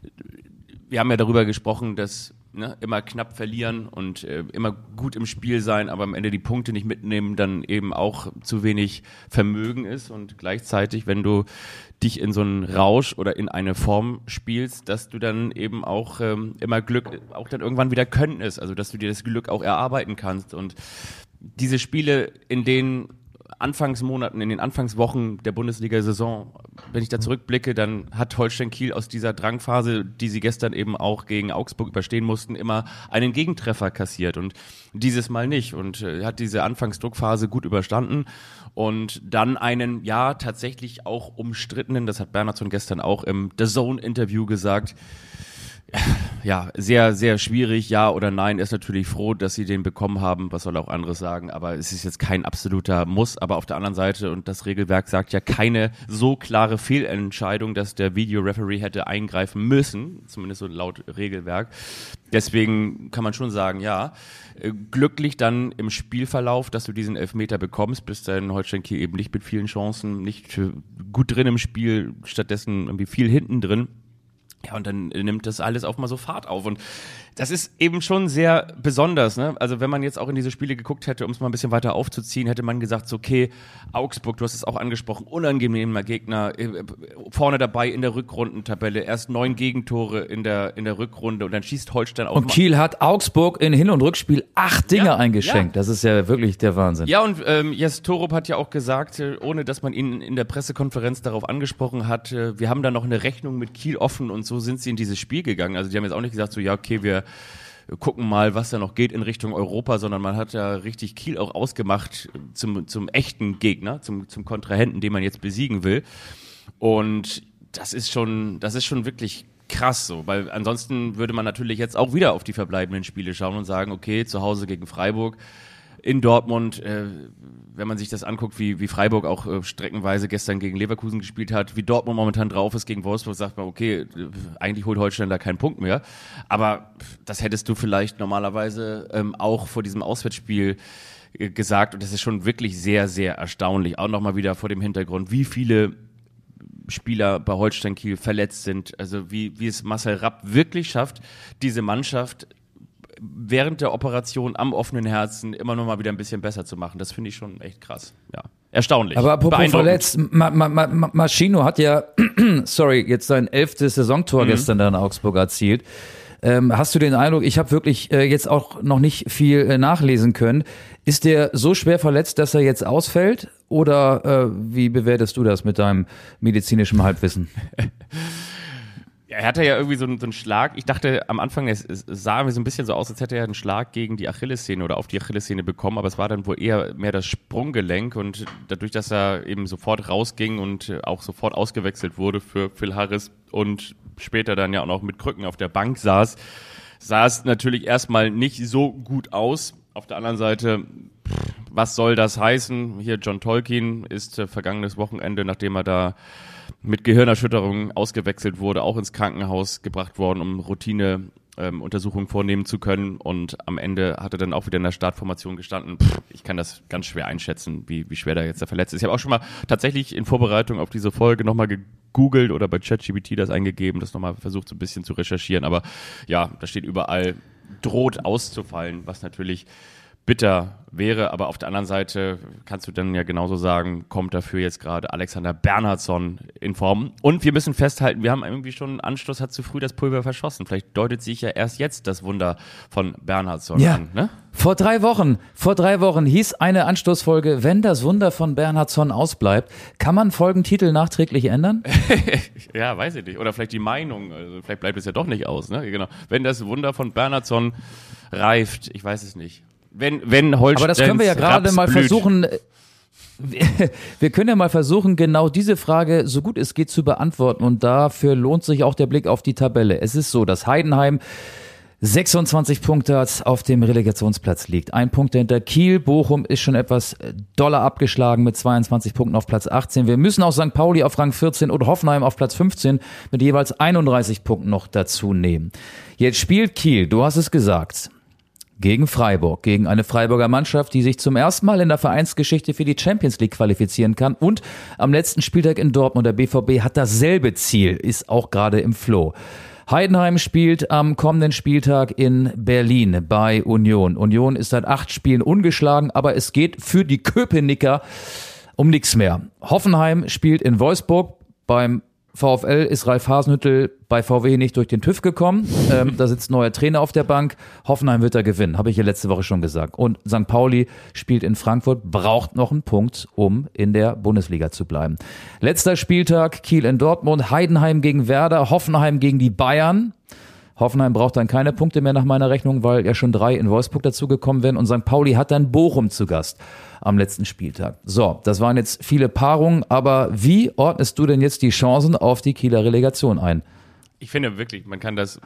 wir haben ja darüber gesprochen, dass immer knapp verlieren und immer gut im Spiel sein, aber am Ende die Punkte nicht mitnehmen, dann eben auch zu wenig Vermögen ist. Und gleichzeitig, wenn du dich in so einen Rausch oder in eine Form spielst, dass du dann eben auch immer Glück, auch dann irgendwann wieder Können ist, also dass du dir das Glück auch erarbeiten kannst. Und diese Spiele, in den Anfangsmonaten, in den Anfangswochen der Bundesliga-Saison, wenn ich da zurückblicke, dann hat Holstein Kiel aus dieser Drangphase, die sie gestern eben auch gegen Augsburg überstehen mussten, immer einen Gegentreffer kassiert und dieses Mal nicht und hat diese Anfangsdruckphase gut überstanden und dann einen, ja, tatsächlich auch umstrittenen, das hat Bernhardsson gestern auch im The Zone-Interview gesagt, ja, sehr, sehr schwierig. Ja oder nein, ist natürlich froh, dass sie den bekommen haben. Was soll er auch anderes sagen? Aber es ist jetzt kein absoluter Muss. Aber auf der anderen Seite, und das Regelwerk sagt ja keine so klare Fehlentscheidung, dass der Videoreferee hätte eingreifen müssen. Zumindest so laut Regelwerk. Deswegen kann man schon sagen, ja, glücklich dann im Spielverlauf, dass du diesen Elfmeter bekommst, bist dann Holstein Kiel eben nicht mit vielen Chancen, nicht gut drin im Spiel, stattdessen irgendwie viel hinten drin. Ja, und dann nimmt das alles auch mal so Fahrt auf. Und das ist eben schon sehr besonders, ne? Also wenn man jetzt auch in diese Spiele geguckt hätte, um es mal ein bisschen weiter aufzuziehen, hätte man gesagt, so, okay, Augsburg, du hast es auch angesprochen, unangenehmer Gegner, vorne dabei in der Rückrundentabelle, erst 9 Gegentore in der Rückrunde und dann schießt Holstein auch. Und Kiel hat Augsburg in Hin- und Rückspiel 8 Dinge eingeschenkt. Ja. Das ist ja wirklich der Wahnsinn. Ja, und Jes Torup hat ja auch gesagt, ohne dass man ihn in der Pressekonferenz darauf angesprochen hat, wir haben da noch eine Rechnung mit Kiel offen und so sind sie in dieses Spiel gegangen. Also die haben jetzt auch nicht gesagt, so ja, okay, wir gucken mal, was da noch geht in Richtung Europa, sondern man hat ja richtig Kiel auch ausgemacht zum echten Gegner, zum Kontrahenten, den man jetzt besiegen will. Und das ist schon wirklich krass so, weil ansonsten würde man natürlich jetzt auch wieder auf die verbleibenden Spiele schauen und sagen, okay, zu Hause gegen Freiburg, in Dortmund, wenn man sich das anguckt, wie Freiburg auch streckenweise gestern gegen Leverkusen gespielt hat, wie Dortmund momentan drauf ist gegen Wolfsburg, sagt man, okay, eigentlich holt Holstein da keinen Punkt mehr. Aber das hättest du vielleicht normalerweise auch vor diesem Auswärtsspiel gesagt. Und das ist schon wirklich sehr, sehr erstaunlich. Auch nochmal wieder vor dem Hintergrund, wie viele Spieler bei Holstein Kiel verletzt sind. Also wie es Marcel Rapp wirklich schafft, diese Mannschaft während der Operation am offenen Herzen immer noch mal wieder ein bisschen besser zu machen. Das finde ich schon echt krass. Ja, erstaunlich. Aber apropos verletzt, Maschino hat ja, jetzt sein 11. Saisontor gestern da in Augsburg erzielt. Hast du den Eindruck, ich habe wirklich jetzt auch noch nicht viel nachlesen können, ist der so schwer verletzt, dass er jetzt ausfällt? Oder wie bewertest du das mit deinem medizinischen Halbwissen? Er hatte ja irgendwie so einen Schlag. Ich dachte am Anfang, es sah mir so ein bisschen so aus, als hätte er einen Schlag gegen die Achillessehne oder auf die Achillessehne bekommen, aber es war dann wohl eher mehr das Sprunggelenk und dadurch, dass er eben sofort rausging und auch sofort ausgewechselt wurde für Phil Harris und später dann ja auch noch mit Krücken auf der Bank saß, sah es natürlich erstmal nicht so gut aus. Auf der anderen Seite, was soll das heißen? Hier John Tolkien ist vergangenes Wochenende, nachdem er da mit Gehirnerschütterung ausgewechselt wurde, auch ins Krankenhaus gebracht worden, um Routine-Untersuchungen vornehmen zu können. Und am Ende hat er dann auch wieder in der Startformation gestanden. Ich kann das ganz schwer einschätzen, wie schwer da jetzt der verletzt ist. Ich habe auch schon mal tatsächlich in Vorbereitung auf diese Folge nochmal gegoogelt oder bei ChatGPT das eingegeben, das nochmal versucht so ein bisschen zu recherchieren. Aber ja, da steht überall, droht auszufallen, was natürlich bitter wäre, aber auf der anderen Seite kannst du dann ja genauso sagen, kommt dafür jetzt gerade Alexander Bernhardsson in Form. Und wir müssen festhalten, wir haben irgendwie schon, Anstoß hat zu früh das Pulver verschossen. Vielleicht deutet sich ja erst jetzt das Wunder von Bernhardsson an. Ne? Vor drei Wochen hieß eine Anstoßfolge, wenn das Wunder von Bernhardsson ausbleibt, kann man Folgentitel nachträglich ändern? Ja, weiß ich nicht. Oder vielleicht die Meinung, also vielleicht bleibt es ja doch nicht aus. Ne? Genau. Wenn das Wunder von Bernhardsson reift, ich weiß es nicht. Wenn Holstein. Aber das können wir ja gerade mal versuchen. Wir können ja mal versuchen, genau diese Frage so gut es geht zu beantworten. Und dafür lohnt sich auch der Blick auf die Tabelle. Es ist so, dass Heidenheim 26 Punkte hat, auf dem Relegationsplatz liegt. 1 Punkt hinter Kiel. Bochum ist schon etwas doller abgeschlagen mit 22 Punkten auf Platz 18. Wir müssen auch St. Pauli auf Rang 14 und Hoffenheim auf Platz 15 mit jeweils 31 Punkten noch dazu nehmen. Jetzt spielt Kiel, du hast es gesagt, gegen Freiburg, gegen eine Freiburger Mannschaft, die sich zum ersten Mal in der Vereinsgeschichte für die Champions League qualifizieren kann. Und am letzten Spieltag in Dortmund, der BVB hat dasselbe Ziel, ist auch gerade im Flow. Heidenheim spielt am kommenden Spieltag in Berlin bei Union. Union ist seit 8 Spielen ungeschlagen, aber es geht für die Köpenicker um nichts mehr. Hoffenheim spielt in Wolfsburg. Beim VfL ist Ralf Hasenhüttl bei VW nicht durch den TÜV gekommen. Da sitzt ein neuer Trainer auf der Bank. Hoffenheim wird da gewinnen, habe ich ja letzte Woche schon gesagt. Und St. Pauli spielt in Frankfurt, braucht noch einen Punkt, um in der Bundesliga zu bleiben. Letzter Spieltag, Kiel in Dortmund, Heidenheim gegen Werder, Hoffenheim gegen die Bayern. Hoffenheim braucht dann keine Punkte mehr nach meiner Rechnung, weil ja schon 3 in Wolfsburg dazugekommen wären. Und St. Pauli hat dann Bochum zu Gast am letzten Spieltag. So, das waren jetzt viele Paarungen, aber wie ordnest du denn jetzt die Chancen auf die Kieler Relegation ein? Ich finde wirklich, man kann das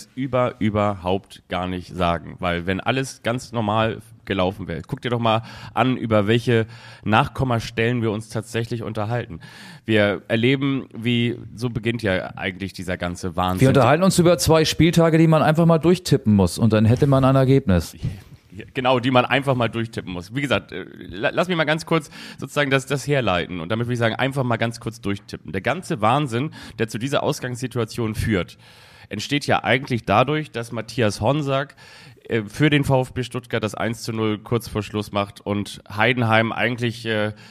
überhaupt gar nicht sagen, weil wenn alles ganz normal gelaufen wäre, guck dir doch mal an, über welche Nachkommastellen wir uns tatsächlich unterhalten. Wir erleben, so beginnt ja eigentlich dieser ganze Wahnsinn. Wir unterhalten uns über 2 Spieltage, die man einfach mal durchtippen muss und dann hätte man ein Ergebnis. Genau, die man einfach mal durchtippen muss. Wie gesagt, lass mich mal ganz kurz sozusagen das herleiten und damit würde ich sagen, einfach mal ganz kurz durchtippen. Der ganze Wahnsinn, der zu dieser Ausgangssituation führt, entsteht ja eigentlich dadurch, dass Matthias Honsack für den VfB Stuttgart das 1:0 kurz vor Schluss macht und Heidenheim eigentlich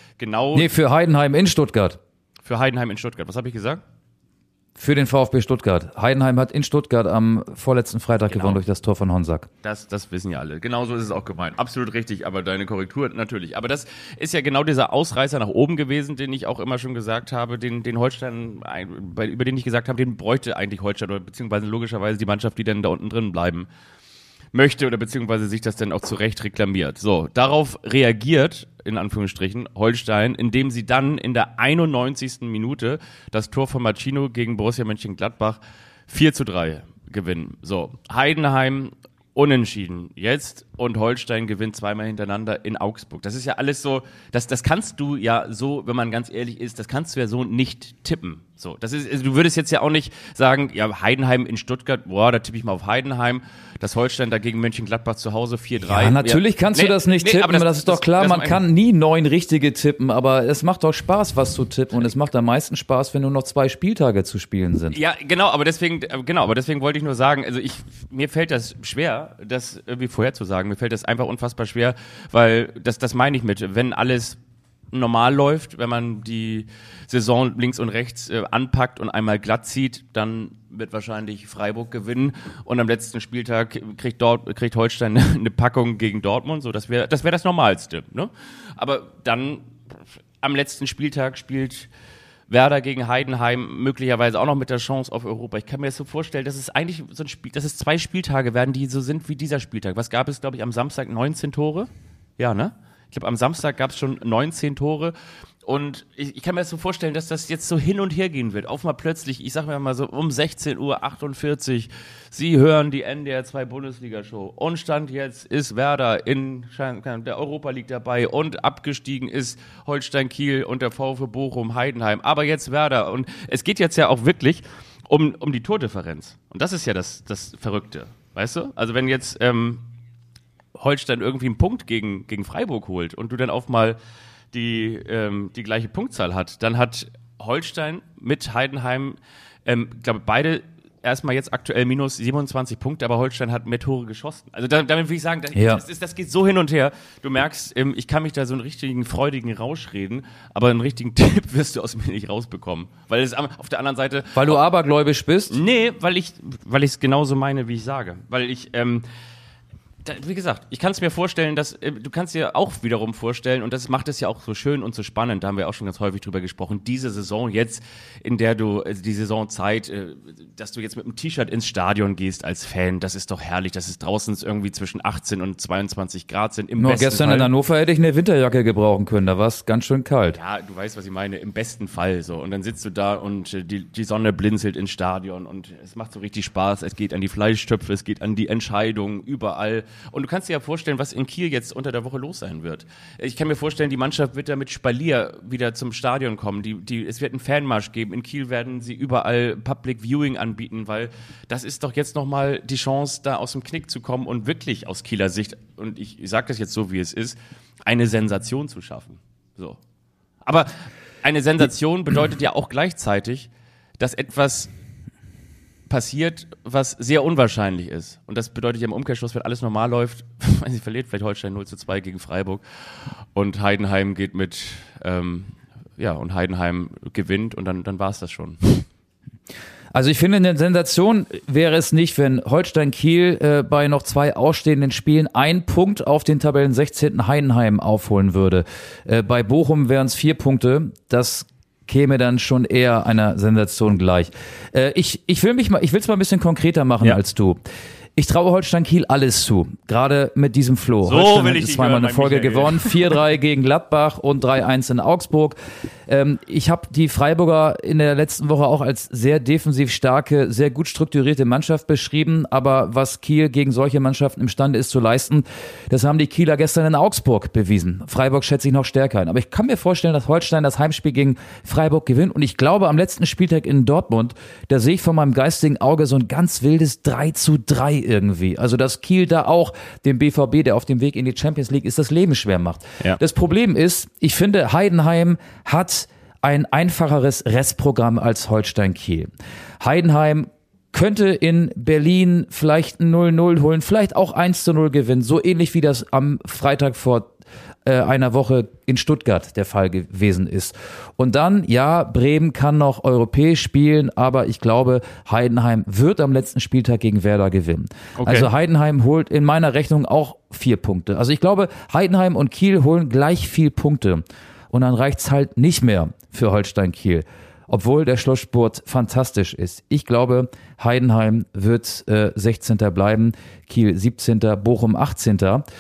für Heidenheim in Stuttgart. Für Heidenheim in Stuttgart. Was habe ich gesagt? Für den VfB Stuttgart. Heidenheim hat in Stuttgart am vorletzten Freitag gewonnen durch das Tor von Honsack. Das wissen ja alle. Genau so ist es auch gemeint. Absolut richtig, aber deine Korrektur natürlich. Aber das ist ja genau dieser Ausreißer nach oben gewesen, den ich auch immer schon gesagt habe, den Holstein, über den ich gesagt habe, den bräuchte eigentlich Holstein oder beziehungsweise logischerweise die Mannschaft, die dann da unten drin bleiben möchte oder beziehungsweise sich das dann auch zu Recht reklamiert. So, darauf reagiert, in Anführungsstrichen, Holstein, indem sie dann in der 91. Minute das Tor von Machino gegen Borussia Mönchengladbach 4:3 gewinnen. So, Heidenheim unentschieden jetzt und Holstein gewinnt 2-mal hintereinander in Augsburg. Das ist ja alles so, das kannst du ja so, wenn man ganz ehrlich ist, das kannst du ja so nicht tippen. So, das ist, also du würdest jetzt ja auch nicht sagen, ja, Heidenheim in Stuttgart, boah, da tippe ich mal auf Heidenheim, das Holstein dagegen Mönchengladbach zu Hause 4:3. Ja, natürlich kannst du das nicht tippen, aber das ist doch klar, man kann nie 9 richtige tippen, aber es macht doch Spaß, was zu tippen und es macht am meisten Spaß, wenn nur noch 2 Spieltage zu spielen sind. Ja, aber deswegen wollte ich nur sagen, also mir fällt das schwer, das irgendwie vorherzusagen, mir fällt das einfach unfassbar schwer, weil das meine ich mit, wenn alles normal läuft, wenn man die Saison links und rechts anpackt und einmal glatt zieht, dann wird wahrscheinlich Freiburg gewinnen und am letzten Spieltag kriegt Holstein eine Packung gegen Dortmund, so das wäre das Normalste, ne? Aber dann am letzten Spieltag spielt Werder gegen Heidenheim möglicherweise auch noch mit der Chance auf Europa. Ich kann mir das so vorstellen, dass es eigentlich so ein Spiel, dass es 2 Spieltage werden, die so sind wie dieser Spieltag. Was gab es, glaube ich, am Samstag 19 Tore? Ja, ne? Ich glaube, am Samstag gab es schon 19 Tore und ich kann mir das so vorstellen, dass das jetzt so hin und her gehen wird. Auf mal plötzlich, ich sag mir mal so um 16:48 Uhr, Sie hören die NDR 2 Bundesliga-Show und Stand jetzt ist Werder in der Europa League dabei und abgestiegen ist Holstein Kiel und der VfB Bochum Heidenheim. Aber jetzt Werder und es geht jetzt ja auch wirklich um die Tordifferenz. Und das ist ja das Verrückte, weißt du? Also wenn jetzt Holstein irgendwie einen Punkt gegen Freiburg holt und du dann auf mal die gleiche Punktzahl hat, dann hat Holstein mit Heidenheim, glaube beide erstmal jetzt aktuell minus 27 Punkte, aber Holstein hat mehr Tore geschossen. Also damit will ich sagen, das geht so hin und her. Du merkst, ich kann mich da so einen richtigen freudigen Rausch reden, aber einen richtigen Tipp wirst du aus mir nicht rausbekommen. Weil es auf der anderen Seite... Weil du abergläubisch bist? Nee, weil ich es genauso meine, wie ich sage. Weil ich... wie gesagt, ich kann es mir vorstellen, du kannst dir auch wiederum vorstellen, und das macht es ja auch so schön und so spannend, da haben wir auch schon ganz häufig drüber gesprochen, diese Saison jetzt, in der du, die Saisonzeit, dass du jetzt mit einem T-Shirt ins Stadion gehst als Fan, das ist doch herrlich, dass es draußen irgendwie zwischen 18 und 22 Grad sind, im besten gestern Fall. In Hannover hätte ich eine Winterjacke gebrauchen können, da war es ganz schön kalt. Ja, du weißt, was ich meine, im besten Fall so, und dann sitzt du da und die Sonne blinzelt ins Stadion und es macht so richtig Spaß, es geht an die Fleischtöpfe, es geht an die Entscheidungen, überall. Und du kannst dir ja vorstellen, was in Kiel jetzt unter der Woche los sein wird. Ich kann mir vorstellen, die Mannschaft wird da mit Spalier wieder zum Stadion kommen. Es wird einen Fanmarsch geben. In Kiel werden sie überall Public Viewing anbieten, weil das ist doch jetzt nochmal die Chance, da aus dem Knick zu kommen und wirklich aus Kieler Sicht, und ich sage das jetzt so, wie es ist, eine Sensation zu schaffen. So. Aber eine Sensation bedeutet ja auch gleichzeitig, dass etwas passiert, was sehr unwahrscheinlich ist. Und das bedeutet ja im Umkehrschluss, wenn alles normal läuft, sie verliert vielleicht Holstein 0:2 gegen Freiburg und Heidenheim geht mit, und Heidenheim gewinnt und dann war es das schon. Also ich finde, eine Sensation wäre es nicht, wenn Holstein Kiel bei noch 2 ausstehenden Spielen 1 Punkt auf den Tabellen 16. Heidenheim aufholen würde. Bei Bochum wären es 4 Punkte. Das käme dann schon eher einer Sensation gleich. Ich will es mal ein bisschen konkreter machen als du. Ich traue Holstein Kiel alles zu, gerade mit diesem Floh. So Holstein will hat ich dich zweimal hören, eine Folge Michael. gewonnen, 4-3 gegen Gladbach und 3-1 in Augsburg. Ich habe die Freiburger in der letzten Woche auch als sehr defensiv starke, sehr gut strukturierte Mannschaft beschrieben, aber was Kiel gegen solche Mannschaften imstande ist zu leisten, das haben die Kieler gestern in Augsburg bewiesen. Freiburg schätze ich noch stärker ein, aber ich kann mir vorstellen, dass Holstein das Heimspiel gegen Freiburg gewinnt und ich glaube, am letzten Spieltag in Dortmund, da sehe ich vor meinem geistigen Auge so ein ganz wildes 3-3 irgendwie. Also, dass Kiel da auch dem BVB, der auf dem Weg in die Champions League ist, das Leben schwer macht. Ja. Das Problem ist, ich finde, Heidenheim hat ein einfacheres Restprogramm als Holstein Kiel. Heidenheim könnte in Berlin vielleicht ein 0-0 holen, vielleicht auch 1-0 gewinnen, so ähnlich wie das am Freitag vor einer Woche in Stuttgart der Fall gewesen ist. Und dann, ja, Bremen kann noch europäisch spielen, aber ich glaube, Heidenheim wird am letzten Spieltag gegen Werder gewinnen. Okay. Also Heidenheim holt in meiner Rechnung auch 4 Punkte. Also ich glaube, Heidenheim und Kiel holen gleich viel Punkte. Und dann reicht's halt nicht mehr für Holstein Kiel. Obwohl der Schlussspurt fantastisch ist. Ich glaube, Heidenheim wird 16. bleiben, Kiel 17., Bochum 18.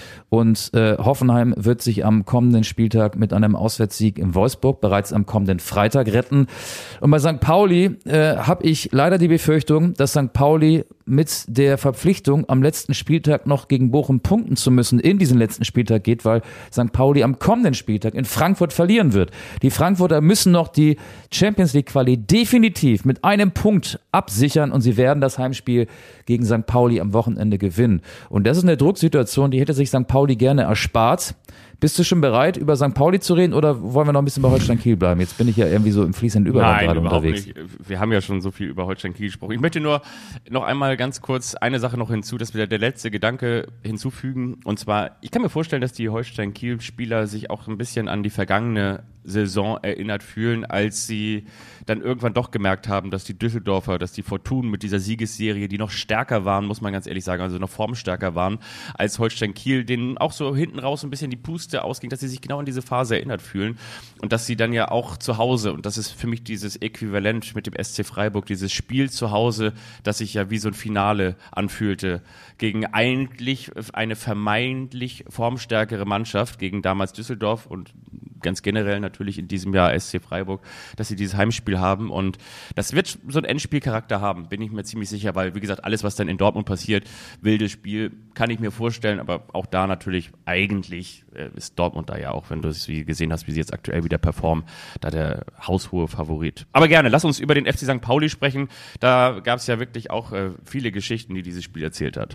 Und Hoffenheim wird sich am kommenden Spieltag mit einem Auswärtssieg in Wolfsburg bereits am kommenden Freitag retten. Und bei St. Pauli habe ich leider die Befürchtung, dass St. Pauli mit der Verpflichtung, am letzten Spieltag noch gegen Bochum punkten zu müssen, in diesen letzten Spieltag geht, weil St. Pauli am kommenden Spieltag in Frankfurt verlieren wird. Die Frankfurter müssen noch die Champions League Quali definitiv mit einem Punkt absichern und sie werden das Heimspiel gegen St. Pauli am Wochenende gewinnen. Und das ist eine Drucksituation, die hätte sich St. Pauli gerne erspart. Bist du schon bereit, über St. Pauli zu reden oder wollen wir noch ein bisschen bei Holstein Kiel bleiben? Jetzt bin ich ja irgendwie so im fließenden Übergang Nein, gerade überhaupt unterwegs. nicht. Wir haben ja schon so viel über Holstein Kiel gesprochen. Ich möchte nur noch einmal ganz kurz eine Sache noch hinzu, dass wir der letzte Gedanke hinzufügen. Und zwar, ich kann mir vorstellen, dass die Holstein Kiel Spieler sich auch ein bisschen an die vergangene Saison erinnert fühlen, als sie dann irgendwann doch gemerkt haben, dass die Düsseldorfer, dass die Fortuna mit dieser Siegesserie, die noch stärker waren, muss man ganz ehrlich sagen, also noch formstärker waren, als Holstein Kiel, denen auch so hinten raus ein bisschen die Puste ausging, dass sie sich genau an diese Phase erinnert fühlen und dass sie dann ja auch zu Hause, und das ist für mich dieses Äquivalent mit dem SC Freiburg, dieses Spiel zu Hause, das sich ja wie so ein Finale anfühlte, gegen eigentlich eine vermeintlich formstärkere Mannschaft, gegen damals Düsseldorf und ganz generell natürlich in diesem Jahr SC Freiburg, dass sie dieses Heimspiel haben und das wird so einen Endspielcharakter haben, bin ich mir ziemlich sicher, weil wie gesagt, alles was dann in Dortmund passiert, wildes Spiel, kann ich mir vorstellen, aber auch da natürlich eigentlich ist Dortmund da ja auch, wenn du es wie gesehen hast, wie sie jetzt aktuell wieder performen, da der haushohe Favorit. Aber gerne, lass uns über den FC St. Pauli sprechen, da gab es ja wirklich auch viele Geschichten, die dieses Spiel erzählt hat.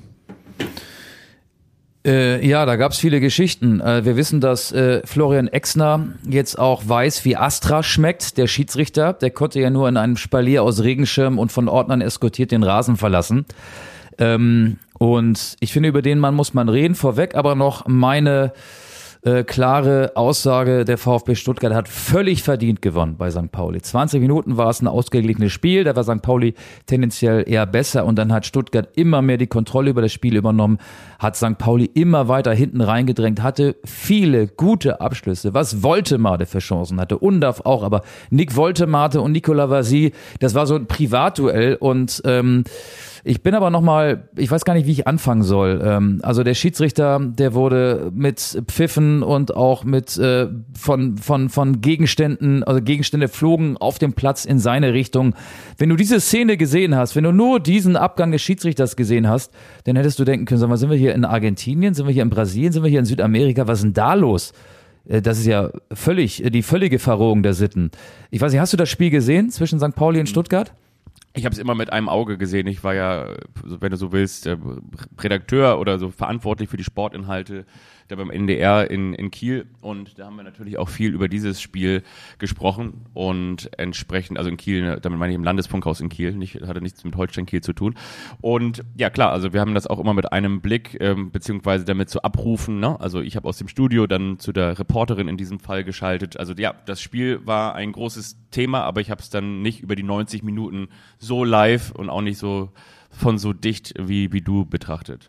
Ja, da gab's viele Geschichten. Wir wissen, dass Florian Exner jetzt auch weiß, wie Astra schmeckt. Der Schiedsrichter, der konnte ja nur in einem Spalier aus Regenschirm und von Ordnern eskortiert den Rasen verlassen. Und ich finde, über den Mann muss man reden. Vorweg aber noch meine klare Aussage, der VfB Stuttgart hat völlig verdient gewonnen bei St. Pauli. 20 Minuten war es ein ausgeglichenes Spiel, da war St. Pauli tendenziell eher besser und dann hat Stuttgart immer mehr die Kontrolle über das Spiel übernommen, hat St. Pauli immer weiter hinten reingedrängt, hatte viele gute Abschlüsse, was Woltemade für Chancen hatte, Undav auch, aber Nick Woltemade und Nicolas Vasy, das war so ein Privatduell und ich bin aber nochmal, ich weiß gar nicht, wie ich anfangen soll. Also der Schiedsrichter, der wurde mit Pfiffen und auch mit von Gegenständen, also Gegenstände flogen auf dem Platz in seine Richtung. Wenn du diese Szene gesehen hast, wenn du nur diesen Abgang des Schiedsrichters gesehen hast, dann hättest du denken können, sag mal, sind wir hier in Argentinien, sind wir hier in Brasilien, sind wir hier in Südamerika, was ist denn da los? Das ist ja die völlige Verrohung der Sitten. Ich weiß nicht, hast du das Spiel gesehen zwischen St. Pauli und Stuttgart? Ich habe es immer mit einem Auge gesehen. Ich war ja, wenn du so willst, Redakteur oder so verantwortlich für die Sportinhalte da beim NDR in Kiel. Und da haben wir natürlich auch viel über dieses Spiel gesprochen. Und entsprechend, also in Kiel, damit meine ich im Landesfunkhaus in Kiel, hatte nichts mit Holstein Kiel zu tun. Und ja klar, also wir haben das auch immer mit einem Blick, beziehungsweise damit zu abrufen. Ne? Also ich habe aus dem Studio dann zu der Reporterin in diesem Fall geschaltet. Also ja, das Spiel war ein großes Thema, aber ich habe es dann nicht über die 90 Minuten so live und auch nicht so von so dicht wie du betrachtet.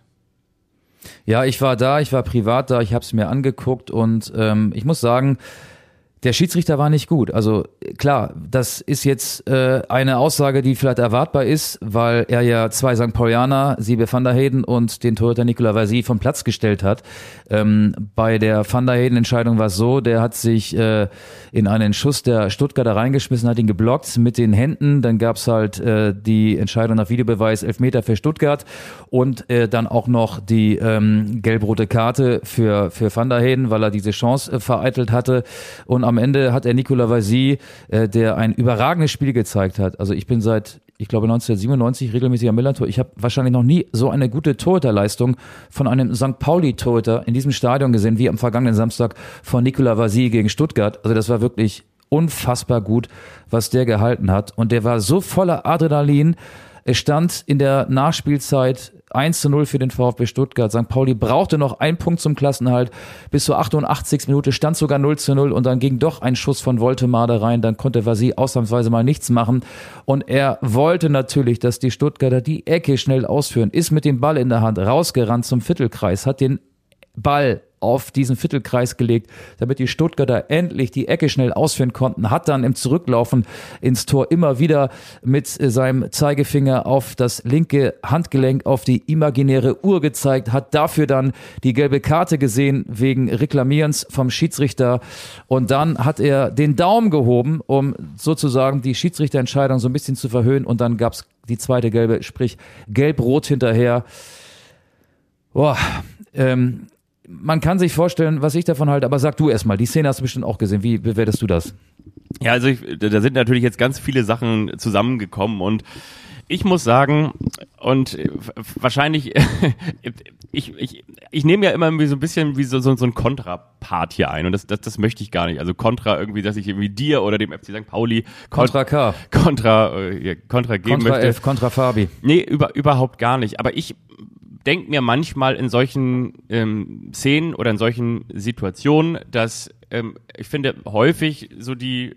Ja, ich war privat da, ich habe es mir angeguckt und ich muss sagen, Der Schiedsrichter war nicht gut. Also klar, das ist jetzt eine Aussage, die vielleicht erwartbar ist, weil er ja 2 St. Paulianer, Siebe van der Heyden und den Torhüter Nicolas Vazy vom Platz gestellt hat. Bei der Van der Heyden-Entscheidung war es so, der hat sich in einen Schuss der Stuttgarter reingeschmissen, hat ihn geblockt mit den Händen. Dann gab's halt die Entscheidung nach Videobeweis 11 Meter für Stuttgart und dann auch noch die gelb-rote Karte für Van der Heyden, weil er diese Chance vereitelt hatte. Und am Ende hat er Nicolas Vazy, der ein überragendes Spiel gezeigt hat. Also ich bin seit, ich glaube 1997 regelmäßiger Millantor. Ich habe wahrscheinlich noch nie so eine gute Torhüterleistung von einem St. Pauli-Torhüter in diesem Stadion gesehen, wie am vergangenen Samstag von Nicolas Vazy gegen Stuttgart. Also das war wirklich unfassbar gut, was der gehalten hat. Und der war so voller Adrenalin. Es stand in der Nachspielzeit 1:0 für den VfB Stuttgart. St. Pauli brauchte noch einen Punkt zum Klassenerhalt. Bis zur 88. Minute stand sogar 0:0 und dann ging doch ein Schuss von Woltemade rein. Dann konnte Vazy ausnahmsweise mal nichts machen. Und er wollte natürlich, dass die Stuttgarter die Ecke schnell ausführen. Ist mit dem Ball in der Hand rausgerannt zum Viertelkreis, hat den Ball auf diesen Viertelkreis gelegt, damit die Stuttgarter endlich die Ecke schnell ausführen konnten, hat dann im Zurücklaufen ins Tor immer wieder mit seinem Zeigefinger auf das linke Handgelenk, auf die imaginäre Uhr gezeigt, hat dafür dann die gelbe Karte gesehen wegen Reklamierens vom Schiedsrichter und dann hat er den Daumen gehoben, um sozusagen die Schiedsrichterentscheidung so ein bisschen zu verhöhnen und dann gab's die zweite gelbe, sprich gelb-rot hinterher. Boah, man kann sich vorstellen, was ich davon halte, aber sag du erstmal, die Szene hast du bestimmt auch gesehen, wie bewertest du das? Ja, also da sind natürlich jetzt ganz viele Sachen zusammengekommen und ich muss sagen, und wahrscheinlich, ich nehme ja immer irgendwie so ein bisschen wie so ein Kontrapart hier ein und das möchte ich gar nicht. Also Kontra irgendwie, dass ich irgendwie dir oder dem FC St. Pauli Kontra geben möchte. F, Kontra Fabi. Nee, überhaupt gar nicht. Aber ich denke mir manchmal in solchen Szenen oder in solchen Situationen, dass ich finde häufig so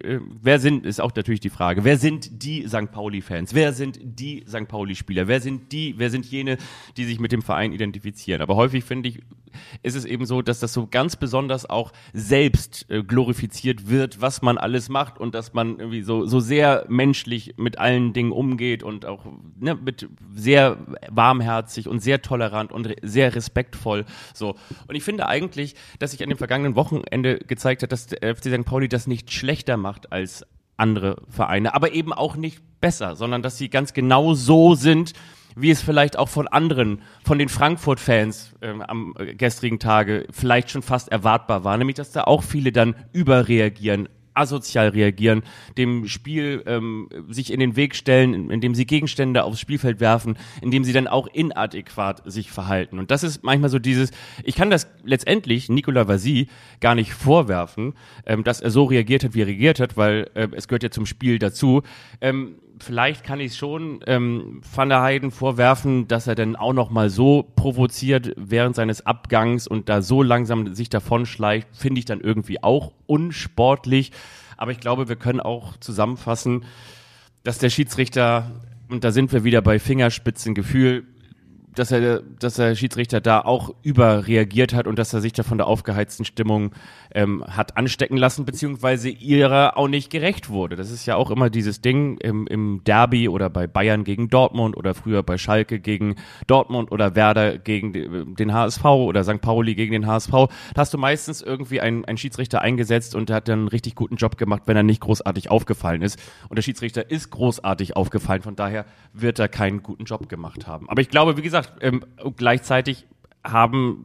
ist auch natürlich die Frage, wer sind die St. Pauli-Fans? Wer sind die St. Pauli-Spieler? Wer sind jene, die sich mit dem Verein identifizieren? Aber häufig finde ich, ist es eben so, dass das so ganz besonders auch selbst glorifiziert wird, was man alles macht und dass man irgendwie so sehr menschlich mit allen Dingen umgeht und auch mit sehr warmherzig und sehr tolerant und sehr respektvoll. So. Und ich finde eigentlich, dass sich an dem vergangenen Wochenende gezeigt hat, dass der FC St. Pauli das nicht schlechter macht als andere Vereine, aber eben auch nicht besser, sondern dass sie ganz genau so sind, wie es vielleicht auch von den Frankfurt-Fans am gestrigen Tage vielleicht schon fast erwartbar war, nämlich dass da auch viele dann überreagieren, asozial reagieren, dem Spiel sich in den Weg stellen, indem sie Gegenstände aufs Spielfeld werfen, indem sie dann auch inadäquat sich verhalten. Und das ist manchmal so ich kann das letztendlich Nicolas Vazy gar nicht vorwerfen, dass er so reagiert hat, wie er reagiert hat, weil es gehört ja zum Spiel dazu. Vielleicht kann ich es schon Van der Heyden vorwerfen, dass er dann auch noch mal so provoziert während seines Abgangs und da so langsam sich davonschleicht, finde ich dann irgendwie auch unsportlich. Aber ich glaube, wir können auch zusammenfassen, dass der Schiedsrichter, und da sind wir wieder bei Fingerspitzengefühl, dass der Schiedsrichter da auch überreagiert hat und dass er sich da von der aufgeheizten Stimmung hat anstecken lassen, beziehungsweise ihrer auch nicht gerecht wurde. Das ist ja auch immer dieses Ding im Derby oder bei Bayern gegen Dortmund oder früher bei Schalke gegen Dortmund oder Werder gegen den HSV oder St. Pauli gegen den HSV. Da hast du meistens irgendwie einen Schiedsrichter eingesetzt und der hat dann einen richtig guten Job gemacht, wenn er nicht großartig aufgefallen ist. Und der Schiedsrichter ist großartig aufgefallen, von daher wird er keinen guten Job gemacht haben. Aber ich glaube, wie gesagt, gleichzeitig haben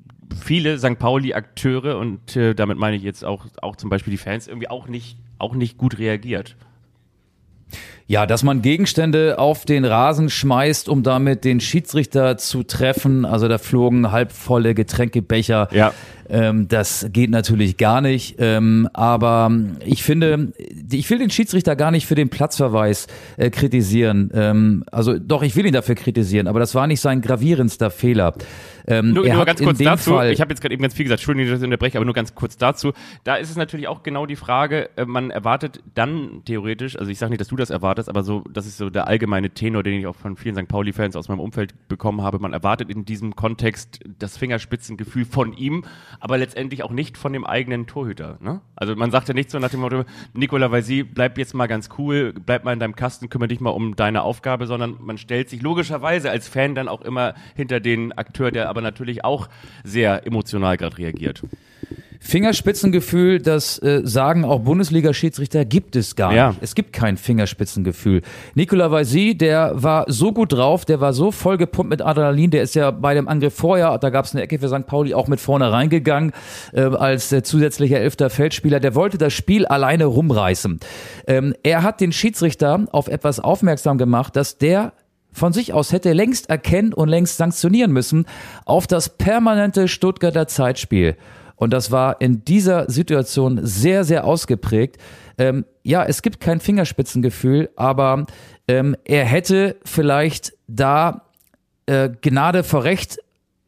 viele St. Pauli-Akteure und damit meine ich jetzt auch zum Beispiel die Fans irgendwie auch nicht gut reagiert. Ja, dass man Gegenstände auf den Rasen schmeißt, um damit den Schiedsrichter zu treffen. Also da flogen halbvolle Getränkebecher. Ja. Das geht natürlich gar nicht. Aber ich finde, ich will den Schiedsrichter gar nicht für den Platzverweis kritisieren. Also doch, ich will ihn dafür kritisieren, aber das war nicht sein gravierendster Fehler. Nur ganz kurz dazu, Fall, ich habe jetzt gerade eben ganz viel gesagt, Entschuldigung, dass ich unterbreche, aber nur ganz kurz dazu. Da ist es natürlich auch genau die Frage, man erwartet dann theoretisch, also ich sage nicht, dass du das erwartest, aber so, das ist so der allgemeine Tenor, den ich auch von vielen St. Pauli-Fans aus meinem Umfeld bekommen habe. Man erwartet in diesem Kontext das Fingerspitzengefühl von ihm, aber letztendlich auch nicht von dem eigenen Torhüter. Ne? Also man sagt ja nicht so nach dem Motto, Nicolas Vaisi, bleib jetzt mal ganz cool, bleib mal in deinem Kasten, kümmere dich mal um deine Aufgabe, sondern man stellt sich logischerweise als Fan dann auch immer hinter den Akteur, der aber natürlich auch sehr emotional gerade reagiert. Fingerspitzengefühl, das sagen auch Bundesliga-Schiedsrichter, gibt es gar nicht. Es gibt kein Fingerspitzengefühl. Nicolas Vaisi, der war so gut drauf, der war so vollgepumpt mit Adrenalin, der ist ja bei dem Angriff vorher, da gab es eine Ecke für St. Pauli, auch mit vorne reingegangen als zusätzlicher 11. Feldspieler. Der wollte das Spiel alleine rumreißen. Er hat den Schiedsrichter auf etwas aufmerksam gemacht, dass der von sich aus hätte längst erkennen und längst sanktionieren müssen auf das permanente Stuttgarter Zeitspiel. Und das war in dieser Situation sehr, sehr ausgeprägt. Ja, es gibt kein Fingerspitzengefühl, aber er hätte vielleicht da Gnade vor Recht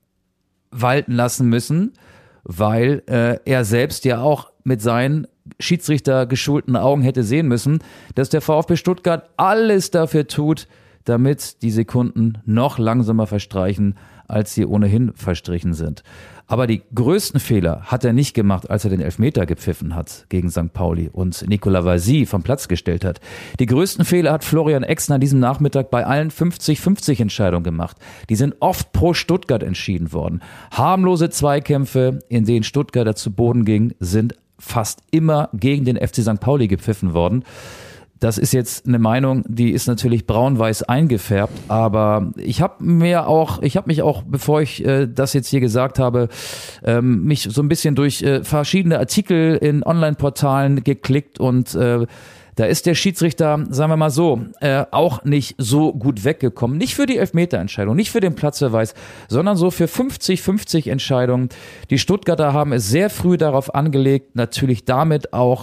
walten lassen müssen, weil er selbst ja auch mit seinen Schiedsrichter geschulten Augen hätte sehen müssen, dass der VfB Stuttgart alles dafür tut, damit die Sekunden noch langsamer verstreichen, als sie ohnehin verstrichen sind. Aber die größten Fehler hat er nicht gemacht, als er den Elfmeter gepfiffen hat gegen St. Pauli und Nicolas Vaisi vom Platz gestellt hat. Die größten Fehler hat Florian Exner an diesem Nachmittag bei allen 50-50 Entscheidungen gemacht. Die sind oft pro Stuttgart entschieden worden. Harmlose Zweikämpfe, in denen Stuttgarter zu Boden ging, sind fast immer gegen den FC St. Pauli gepfiffen worden. Das ist jetzt eine Meinung, die ist natürlich braun-weiß eingefärbt, aber ich habe mich auch, bevor ich das jetzt hier gesagt habe, mich so ein bisschen durch verschiedene Artikel in Online-Portalen geklickt und da ist der Schiedsrichter, sagen wir mal so, auch nicht so gut weggekommen. Nicht für die Elfmeterentscheidung, nicht für den Platzverweis, sondern so für 50-50 Entscheidungen. Die Stuttgarter haben es sehr früh darauf angelegt, natürlich damit auch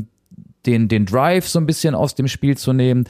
den Drive so ein bisschen aus dem Spiel zu nehmen,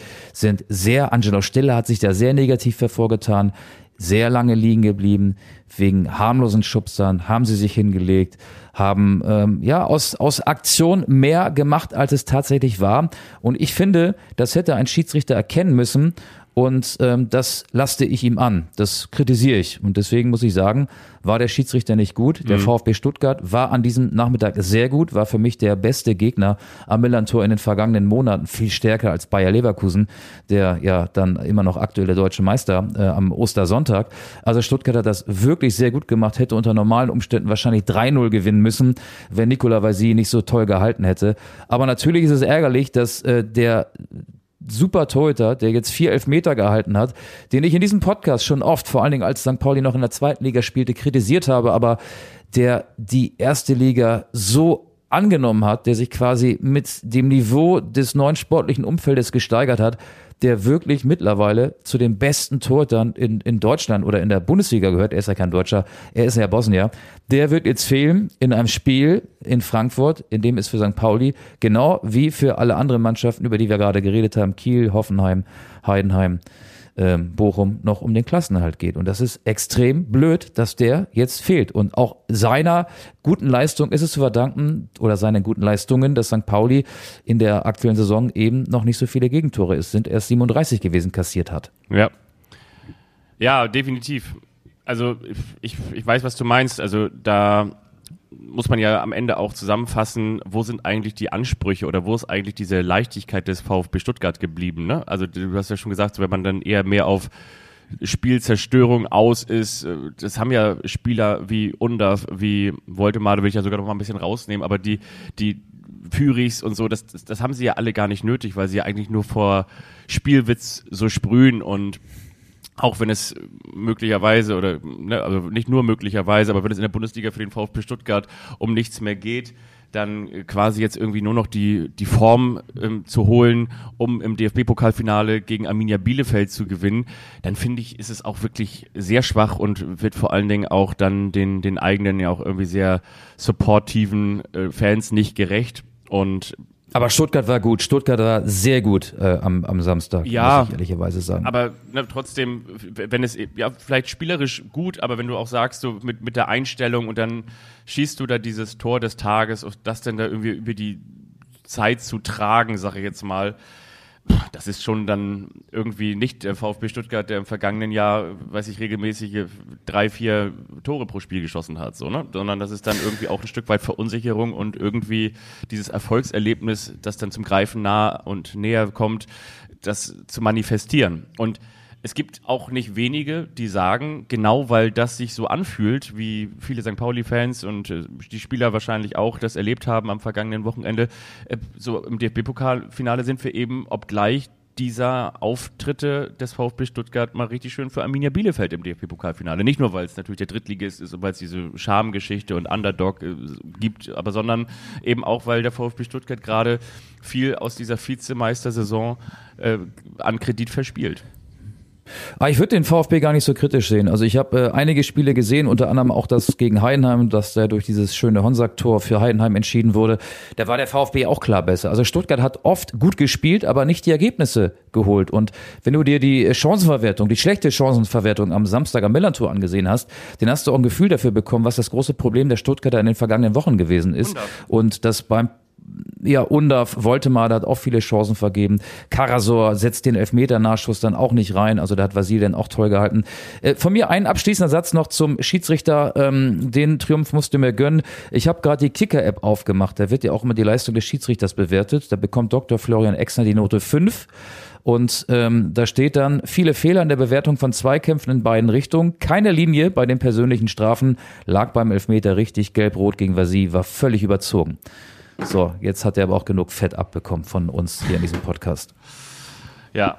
Angelo Stiller hat sich da sehr negativ hervorgetan, sehr lange liegen geblieben, wegen harmlosen Schubsern, haben sie sich hingelegt, haben aus Aktion mehr gemacht, als es tatsächlich war. Und ich finde, das hätte ein Schiedsrichter erkennen müssen und das laste ich ihm an, das kritisiere ich. Und deswegen muss ich sagen, war der Schiedsrichter nicht gut. Der VfB Stuttgart war an diesem Nachmittag sehr gut, war für mich der beste Gegner am Millern-Tor in den vergangenen Monaten, viel stärker als Bayer Leverkusen, der ja dann immer noch aktuelle deutsche Meister am Ostersonntag. Also Stuttgart hat das wirklich sehr gut gemacht, hätte unter normalen Umständen wahrscheinlich 3-0 gewinnen müssen, wenn Nicolas Vaisi nicht so toll gehalten hätte. Aber natürlich ist es ärgerlich, dass der super Torhüter, der jetzt 4 Elfmeter gehalten hat, den ich in diesem Podcast schon oft, vor allen Dingen als St. Pauli noch in der zweiten Liga spielte, kritisiert habe, aber der die erste Liga so angenommen hat, der sich quasi mit dem Niveau des neuen sportlichen Umfeldes gesteigert hat, der wirklich mittlerweile zu den besten Torhütern in Deutschland oder in der Bundesliga gehört. Er ist ja kein Deutscher, er ist ja Bosnier. Der wird jetzt fehlen in einem Spiel in Frankfurt, in dem es für St. Pauli, genau wie für alle anderen Mannschaften, über die wir gerade geredet haben, Kiel, Hoffenheim, Heidenheim, Bochum, noch um den Klassenerhalt geht. Und das ist extrem blöd, dass der jetzt fehlt. Und auch seiner guten Leistung ist es zu verdanken, oder seinen guten Leistungen, dass St. Pauli in der aktuellen Saison eben noch nicht so viele Gegentore ist, sind erst 37 gewesen, kassiert hat. Ja, definitiv. Also ich weiß, was du meinst. Also da muss man ja am Ende auch zusammenfassen, wo sind eigentlich die Ansprüche oder wo ist eigentlich diese Leichtigkeit des VfB Stuttgart geblieben, ne? Also du hast ja schon gesagt, wenn man dann eher mehr auf Spielzerstörung aus ist, das haben ja Spieler wie Undav, wie Woltemade, will ich ja sogar noch mal ein bisschen rausnehmen, aber die Fürichs und so, das haben sie ja alle gar nicht nötig, weil sie ja eigentlich nur vor Spielwitz so sprühen und auch wenn es möglicherweise oder also nicht nur möglicherweise, aber wenn es in der Bundesliga für den VfB Stuttgart um nichts mehr geht, dann quasi jetzt irgendwie nur noch die Form zu holen, um im DFB-Pokalfinale gegen Arminia Bielefeld zu gewinnen, dann finde ich, ist es auch wirklich sehr schwach und wird vor allen Dingen auch dann den eigenen ja auch irgendwie sehr supportiven Fans nicht gerecht. Und Aber Stuttgart war gut. Stuttgart war sehr gut am Samstag, muss ich ehrlicherweise sagen. Aber trotzdem, wenn es vielleicht spielerisch gut, aber wenn du auch sagst, so mit der Einstellung und dann schießt du da dieses Tor des Tages und das dann da irgendwie über die Zeit zu tragen, sage ich jetzt mal, das ist schon dann irgendwie nicht der VfB Stuttgart, der im vergangenen Jahr, regelmäßige 3-4 Tore pro Spiel geschossen hat, so, ne? Sondern das ist dann irgendwie auch ein Stück weit Verunsicherung und irgendwie dieses Erfolgserlebnis, das dann zum Greifen nah und näher kommt, das zu manifestieren. Und es gibt auch nicht wenige, die sagen, genau weil das sich so anfühlt, wie viele St. Pauli-Fans und die Spieler wahrscheinlich auch das erlebt haben am vergangenen Wochenende, so im DFB-Pokalfinale sind wir eben, obgleich dieser Auftritte des VfB Stuttgart mal richtig schön für Arminia Bielefeld im DFB-Pokalfinale. Nicht nur, weil es natürlich der Drittligist ist und weil es diese Schamgeschichte und Underdog gibt, aber sondern eben auch, weil der VfB Stuttgart gerade viel aus dieser Vizemeistersaison an Kredit verspielt. Ich würde den VfB gar nicht so kritisch sehen. Also ich habe einige Spiele gesehen, unter anderem auch das gegen Heidenheim, dass der durch dieses schöne Honsack-Tor für Heidenheim entschieden wurde. Da war der VfB auch klar besser. Also Stuttgart hat oft gut gespielt, aber nicht die Ergebnisse geholt. Und wenn du dir die Chancenverwertung, die schlechte Chancenverwertung am Samstag am Millern-Tor angesehen hast, dann hast du auch ein Gefühl dafür bekommen, was das große Problem der Stuttgarter in den vergangenen Wochen gewesen ist. Und das Undav, Woltemade hat auch viele Chancen vergeben. Karasor setzt den Elfmeter-Nachschuss dann auch nicht rein. Also da hat Vasil dann auch toll gehalten. Von mir ein abschließender Satz noch zum Schiedsrichter. Den Triumph musste mir gönnen. Ich habe gerade die Kicker-App aufgemacht. Da wird ja auch immer die Leistung des Schiedsrichters bewertet. Da bekommt Dr. Florian Exner die Note 5. Und da steht dann, viele Fehler in der Bewertung von Zweikämpfen in beiden Richtungen. Keine Linie bei den persönlichen Strafen. Lag beim Elfmeter richtig. Gelb-Rot gegen Vasil war völlig überzogen. So, jetzt hat er aber auch genug Fett abbekommen von uns hier in diesem Podcast. Ja.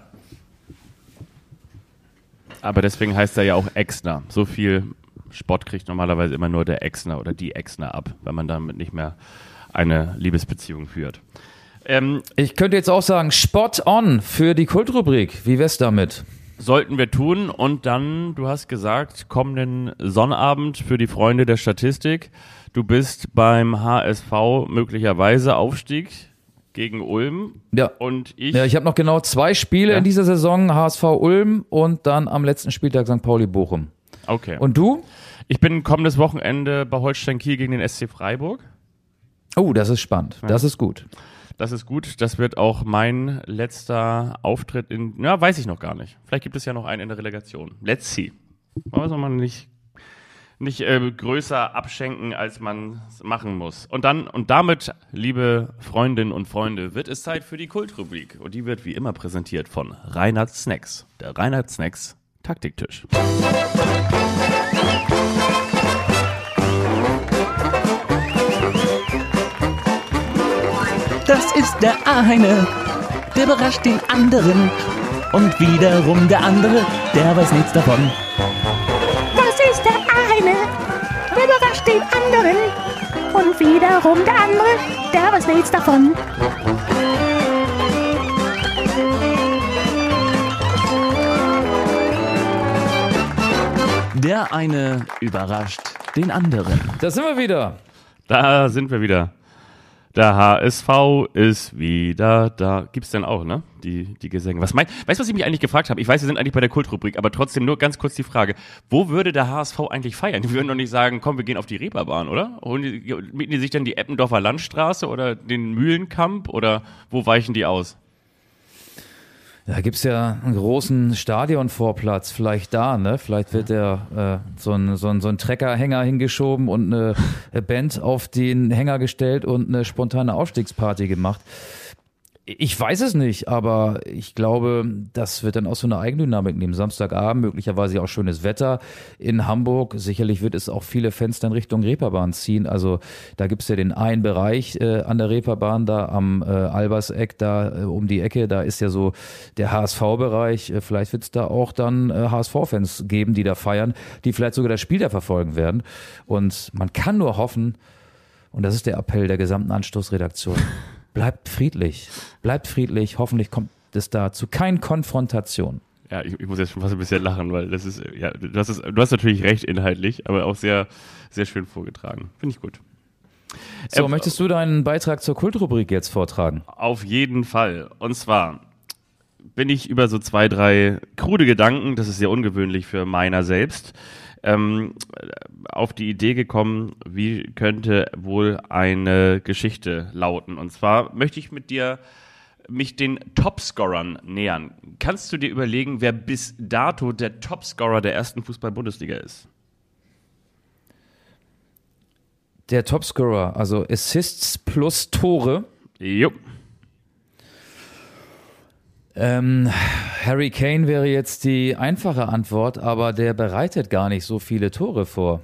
Aber deswegen heißt er ja auch Exner. So viel Spott kriegt normalerweise immer nur der Exner oder die Exner ab, wenn man damit nicht mehr eine Liebesbeziehung führt. Ich könnte jetzt auch sagen, Spot on für die Kultrubrik. Wie wär's damit? Sollten wir tun. Und dann, du hast gesagt, kommenden Sonnabend für die Freunde der Statistik. Du bist beim HSV möglicherweise Aufstieg gegen Ulm. Ja. Und ich habe noch genau 2 Spiele in dieser Saison, HSV Ulm und dann am letzten Spieltag St. Pauli Bochum. Okay. Und du? Ich bin kommendes Wochenende bei Holstein Kiel gegen den SC Freiburg. Oh, das ist spannend. Ja. Das ist gut. Das ist gut. Das wird auch mein letzter Auftritt weiß ich noch gar nicht. Vielleicht gibt es ja noch einen in der Relegation. Let's see. Aber soll man nicht größer abschenken, als man es machen muss. Und damit, liebe Freundinnen und Freunde, wird es Zeit für die Kultrubrik. Und die wird wie immer präsentiert von Reinhard Snacks. Der Reinhard Snacks Taktiktisch. Das ist der eine, der überrascht den anderen. Und wiederum der andere, der weiß nichts davon. Das ist der eine, der überrascht den anderen. Und wiederum der andere, der weiß nichts davon. Der eine überrascht den anderen. Da sind wir wieder. Da sind wir wieder. Der HSV ist wieder da. Gibt's denn auch, ne? Die Gesänge. Weißt du, was ich mich eigentlich gefragt habe? Ich weiß, wir sind eigentlich bei der Kultrubrik, aber trotzdem nur ganz kurz die Frage. Wo würde der HSV eigentlich feiern? Die würden doch nicht sagen, komm, wir gehen auf die Reeperbahn, oder? Mieten die sich dann die Eppendorfer Landstraße oder den Mühlenkamp oder wo weichen die aus? Da gibt's ja einen großen Stadionvorplatz, vielleicht da, ne? Vielleicht wird so ein Treckerhänger hingeschoben und eine Band auf den Hänger gestellt und eine spontane Aufstiegsparty gemacht. Ich weiß es nicht, aber ich glaube, das wird dann auch so eine Eigendynamik nehmen. Samstagabend, möglicherweise auch schönes Wetter in Hamburg. Sicherlich wird es auch viele Fans dann Richtung Reeperbahn ziehen. Also da gibt's ja den einen Bereich an der Reeperbahn, da am Alberseck, da um die Ecke, da ist ja so der HSV-Bereich. Vielleicht wird's da auch dann HSV-Fans geben, die da feiern, die vielleicht sogar das Spiel da verfolgen werden. Und man kann nur hoffen, und das ist der Appell der gesamten Anstoßredaktion, bleibt friedlich, hoffentlich kommt es da zu keinen Konfrontationen. Ja, ich muss jetzt schon fast ein bisschen lachen, weil das ist, du hast natürlich recht inhaltlich, aber auch sehr, sehr schön vorgetragen. Finde ich gut. So, möchtest du deinen Beitrag zur Kultrubrik jetzt vortragen? Auf jeden Fall. Und zwar bin ich über so 2, 3 krude Gedanken, das ist sehr ungewöhnlich für meiner selbst, auf die Idee gekommen, wie könnte wohl eine Geschichte lauten. Und zwar möchte ich mit dir mich den Topscorern nähern. Kannst du dir überlegen, wer bis dato der Topscorer der ersten Fußball-Bundesliga ist? Der Topscorer, also Assists plus Tore. Jo. Harry Kane wäre jetzt die einfache Antwort, aber der bereitet gar nicht so viele Tore vor.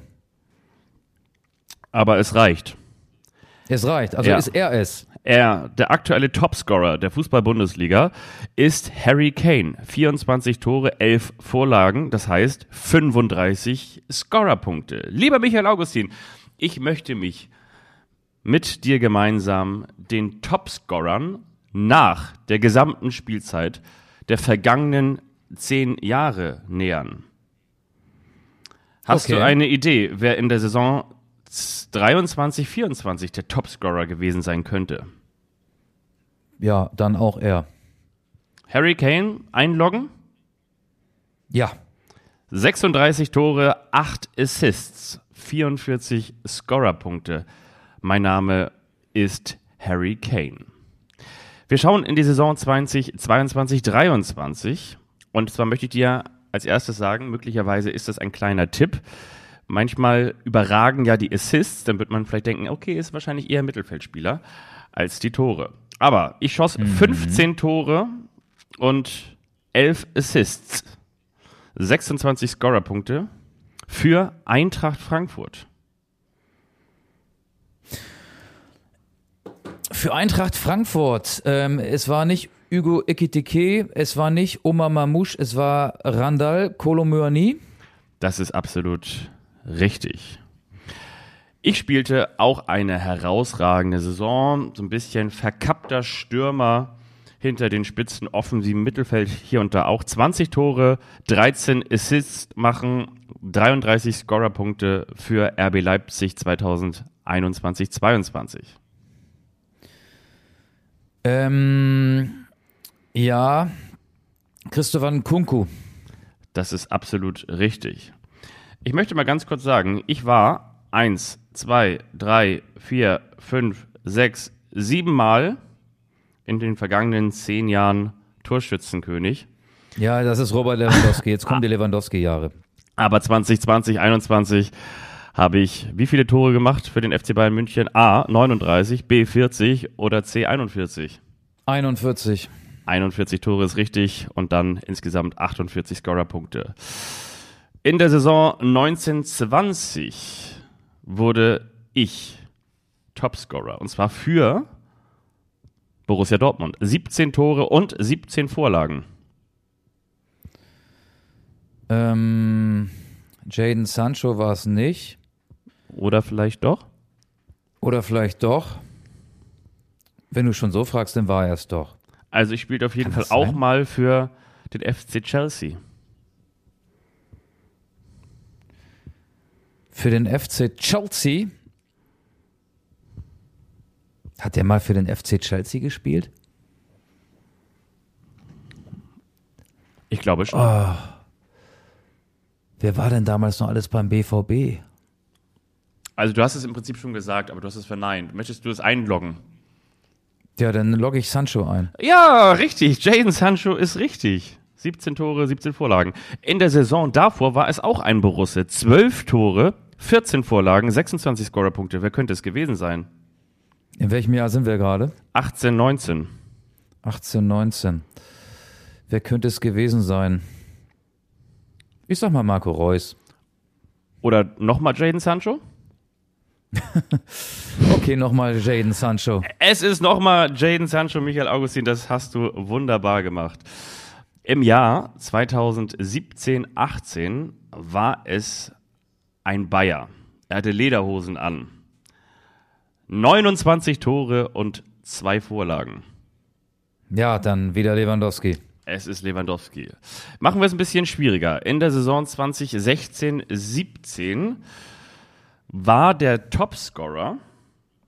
Aber es reicht. Es reicht, also Ja. ist er es. Der aktuelle Topscorer der Fußball-Bundesliga ist Harry Kane. 24 Tore, 11 Vorlagen, das heißt 35 Scorerpunkte. Lieber Michael Augustin, ich möchte mich mit dir gemeinsam den Topscorern nach der gesamten Spielzeit der vergangenen 10 Jahre nähern. Hast du eine Idee, wer in der Saison 23, 24 der Topscorer gewesen sein könnte? Ja, dann auch er. Harry Kane einloggen? Ja. 36 Tore, 8 Assists, 44 Scorerpunkte. Mein Name ist Harry Kane. Wir schauen in die Saison 2022, 23 und zwar möchte ich dir als erstes sagen, möglicherweise ist das ein kleiner Tipp. Manchmal überragen ja die Assists, dann wird man vielleicht denken, okay, ist wahrscheinlich eher Mittelfeldspieler als die Tore. Aber ich schoss 15 Tore und 11 Assists, 26 Scorerpunkte für Eintracht Frankfurt. Für Eintracht Frankfurt, es war nicht Hugo Ekitike, es war nicht Omar Mamouche, es war Randal Kolo Muani. Das ist absolut richtig. Ich spielte auch eine herausragende Saison, so ein bisschen verkappter Stürmer hinter den Spitzen, offensiven Mittelfeld hier und da auch. 20 Tore, 13 Assists machen, 33 Scorerpunkte für RB Leipzig 2021-22. Ja, Christopher Nkunku. Das ist absolut richtig. Ich möchte mal ganz kurz sagen, ich war 1, 2, 3, 4, 5, 6, 7 Mal in den vergangenen 10 Jahren Torschützenkönig. Ja, das ist Robert Lewandowski. Jetzt kommen die Lewandowski-Jahre. Aber 2020, 21 habe ich wie viele Tore gemacht für den FC Bayern München? A, 39, B, 40 oder C, 41? 41. 41 Tore ist richtig und dann insgesamt 48 Scorerpunkte. In der Saison 1920 wurde ich Topscorer und zwar für Borussia Dortmund. 17 Tore und 17 Vorlagen. Jadon Sancho war es nicht. Oder vielleicht doch? Oder vielleicht doch. Wenn du schon so fragst, dann war er es doch. Also ich spielte auf jeden Kann Fall das auch sein? mal für den FC Chelsea. Für den FC Chelsea? Hat der mal für den FC Chelsea gespielt? Ich glaube schon. Wer war denn damals noch alles beim BVB? Also du hast es im Prinzip schon gesagt, aber du hast es verneint. Möchtest du es einloggen? Ja, dann logge ich Sancho ein. Ja, richtig. Jadon Sancho ist richtig. 17 Tore, 17 Vorlagen. In der Saison davor war es auch ein Borusse. 12 Tore, 14 Vorlagen, 26 Scorerpunkte. Wer könnte es gewesen sein? In welchem Jahr sind wir gerade? 18, 19. 18, 19. Wer könnte es gewesen sein? Ich sag mal Marco Reus. Oder nochmal Jadon Sancho? Okay, nochmal Jadon Sancho. Es ist nochmal Jadon Sancho, Michael Augustin, das hast du wunderbar gemacht. Im Jahr 2017, 18 war es ein Bayer. Er hatte Lederhosen an. 29 Tore und 2 Vorlagen. Ja, dann wieder Lewandowski. Es ist Lewandowski. Machen wir es ein bisschen schwieriger. In der Saison 2016, 17 war der Topscorer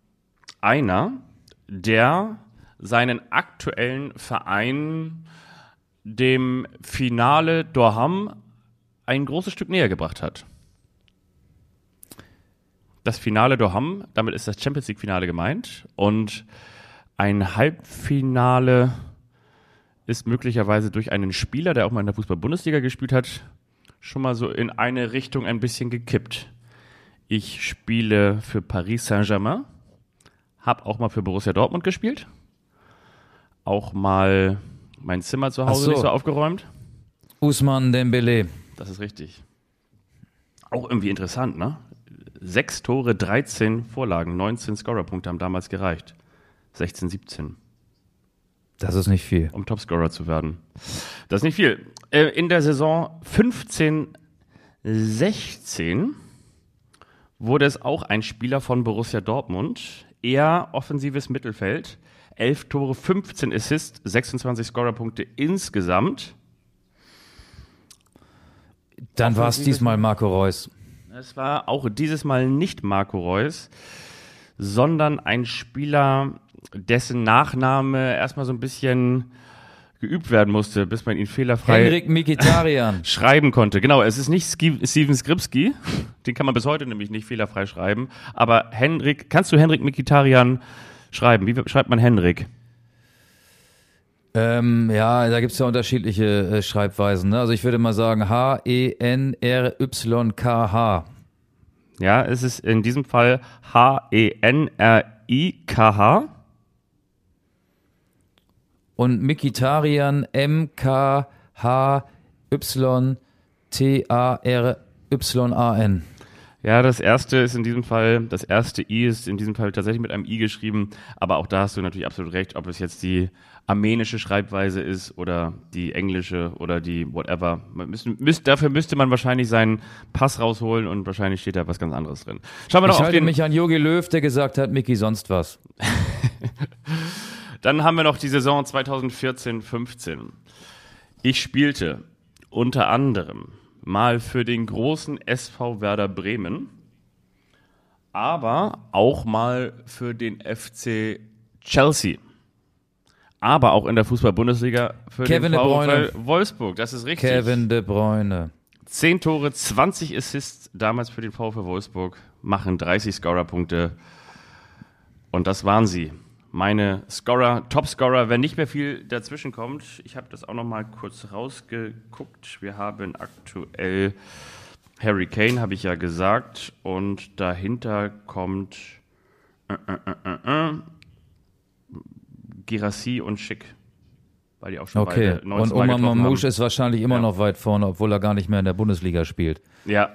einer, der seinen aktuellen Verein dem Finale d'Orham ein großes Stück näher gebracht hat. Das Finale d'Orham, damit ist das Champions League-Finale gemeint. Und ein Halbfinale ist möglicherweise durch einen Spieler, der auch mal in der Fußball-Bundesliga gespielt hat, schon mal so in eine Richtung ein bisschen gekippt. Ich spiele für Paris Saint-Germain, habe auch mal für Borussia Dortmund gespielt, auch mal mein Zimmer zu Hause nicht so aufgeräumt. Ousmane Dembélé. Das ist richtig. Auch irgendwie interessant, ne? 6 Tore, 13 Vorlagen, 19 Scorerpunkte haben damals gereicht. 16, 17. Das ist nicht viel. Um Topscorer zu werden. Das ist nicht viel. In der Saison 15, 16 wurde es auch ein Spieler von Borussia Dortmund. Eher offensives Mittelfeld. 11 Tore, 15 Assists, 26 Scorerpunkte insgesamt. Dann war es diesmal Marco Reus. Es war auch dieses Mal nicht Marco Reus, sondern ein Spieler, dessen Nachname erstmal so ein bisschen geübt werden musste, bis man ihn fehlerfrei Henrik Mkhitaryan schreiben konnte. Genau, es ist nicht Steven Skripski, den kann man bis heute nämlich nicht fehlerfrei schreiben, aber kannst du Henrik Mkhitaryan schreiben? Wie schreibt man Henrik? Ja, da gibt es ja unterschiedliche Schreibweisen. Ne? Also ich würde mal sagen Henrykh. Ja, es ist in diesem Fall Henrikh. Und Mkhitaryan Mkhytaryan. Ja, das erste I ist in diesem Fall tatsächlich mit einem I geschrieben, aber auch da hast du natürlich absolut recht, ob es jetzt die armenische Schreibweise ist oder die englische oder die whatever. Dafür müsste man wahrscheinlich seinen Pass rausholen und wahrscheinlich steht da was ganz anderes drin. Schauen wir noch ich halte mich an Jogi Löw, der gesagt hat, Micky sonst was. Dann haben wir noch die Saison 2014-15. Ich spielte unter anderem mal für den großen SV Werder Bremen, aber auch mal für den FC Chelsea. Aber auch in der Fußball-Bundesliga für Kevin den VfL De Bruyne. Wolfsburg. Das ist richtig. Kevin De Bruyne. 10 Tore, 20 Assists damals für den VfL Wolfsburg, machen 30 Scorerpunkte. Und das waren sie. Meine Topscorer, wenn nicht mehr viel dazwischen kommt. Ich habe das auch noch mal kurz rausgeguckt. Wir haben aktuell Harry Kane, habe ich ja gesagt. Und dahinter kommt Guirassy und Schick. Weil die auch schon beide 19 und Omar Mamouche ist wahrscheinlich immer noch weit vorne, obwohl er gar nicht mehr in der Bundesliga spielt. Ja.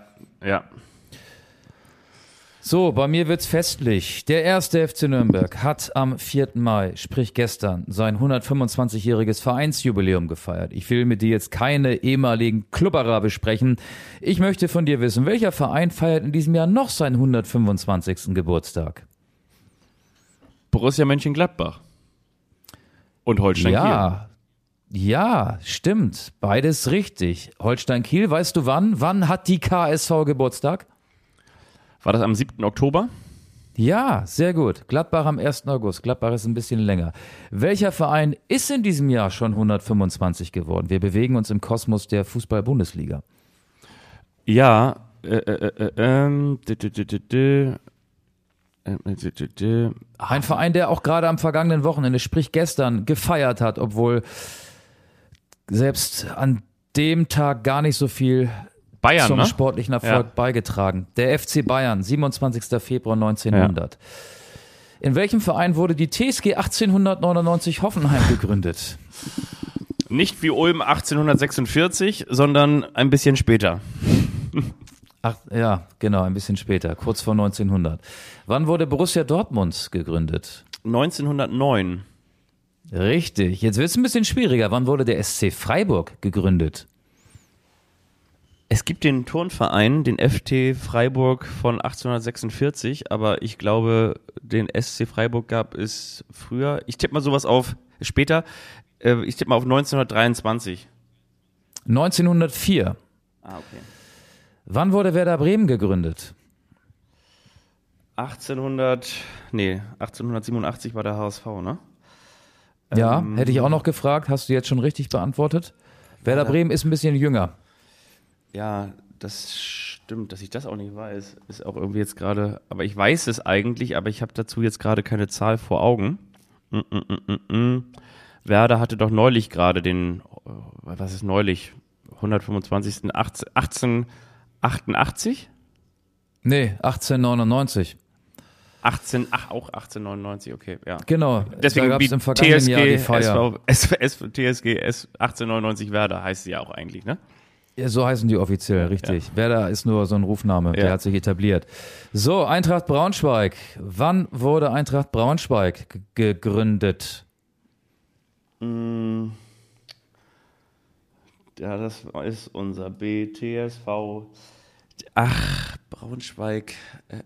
So, bei mir wird's festlich. Der erste FC Nürnberg hat am 4. Mai, sprich gestern, sein 125-jähriges Vereinsjubiläum gefeiert. Ich will mit dir jetzt keine ehemaligen Klubberer besprechen. Ich möchte von dir wissen, welcher Verein feiert in diesem Jahr noch seinen 125. Geburtstag? Borussia Mönchengladbach. Und Holstein Kiel. Ja, stimmt. Beides richtig. Holstein Kiel, weißt du wann? Wann hat die KSV Geburtstag? War das am 7. Oktober? Ja, sehr gut. Gladbach am 1. August. Gladbach ist ein bisschen länger. Welcher Verein ist in diesem Jahr schon 125 geworden? Wir bewegen uns im Kosmos der Fußball-Bundesliga. Ja, ein Verein, der auch gerade am vergangenen Wochenende, sprich gestern, gefeiert hat, obwohl selbst an dem Tag gar nicht so viel Bayern, zum sportlichen Erfolg beigetragen. Der FC Bayern, 27. Februar 1900. Ja. In welchem Verein wurde die TSG 1899 Hoffenheim gegründet? Nicht wie Ulm 1846, sondern ein bisschen später. Ach, ja, genau, ein bisschen später, kurz vor 1900. Wann wurde Borussia Dortmund gegründet? 1909. Richtig, jetzt wird es ein bisschen schwieriger. Wann wurde der SC Freiburg gegründet? Es gibt den Turnverein, den FT Freiburg von 1846, aber ich glaube, den SC Freiburg gab es früher. Ich tippe mal sowas auf später. Ich tippe mal auf 1923. 1904. Ah, okay. Wann wurde Werder Bremen gegründet? 1887 war der HSV, ne? Ja, hätte ich auch noch gefragt, hast du jetzt schon richtig beantwortet? Werder Bremen ist ein bisschen jünger. Ja, das stimmt, dass ich das auch nicht weiß. Ist auch irgendwie jetzt gerade, aber ich weiß es eigentlich, aber ich habe dazu jetzt gerade keine Zahl vor Augen. Werder hatte doch neulich gerade den, was ist neulich? 125. 1888? Nee, 1899. Auch 1899, okay, ja. Genau, Deswegen da gab es im vergangenen Jahr die Feier. TSG 1899 Werder heißt sie ja auch eigentlich, ne? Ja, so heißen die offiziell, richtig. Ja. Werder ist nur so ein Rufname, der hat sich etabliert. So, Eintracht Braunschweig. Wann wurde Eintracht Braunschweig gegründet? Ja, das ist unser BTSV. Ach, Braunschweig.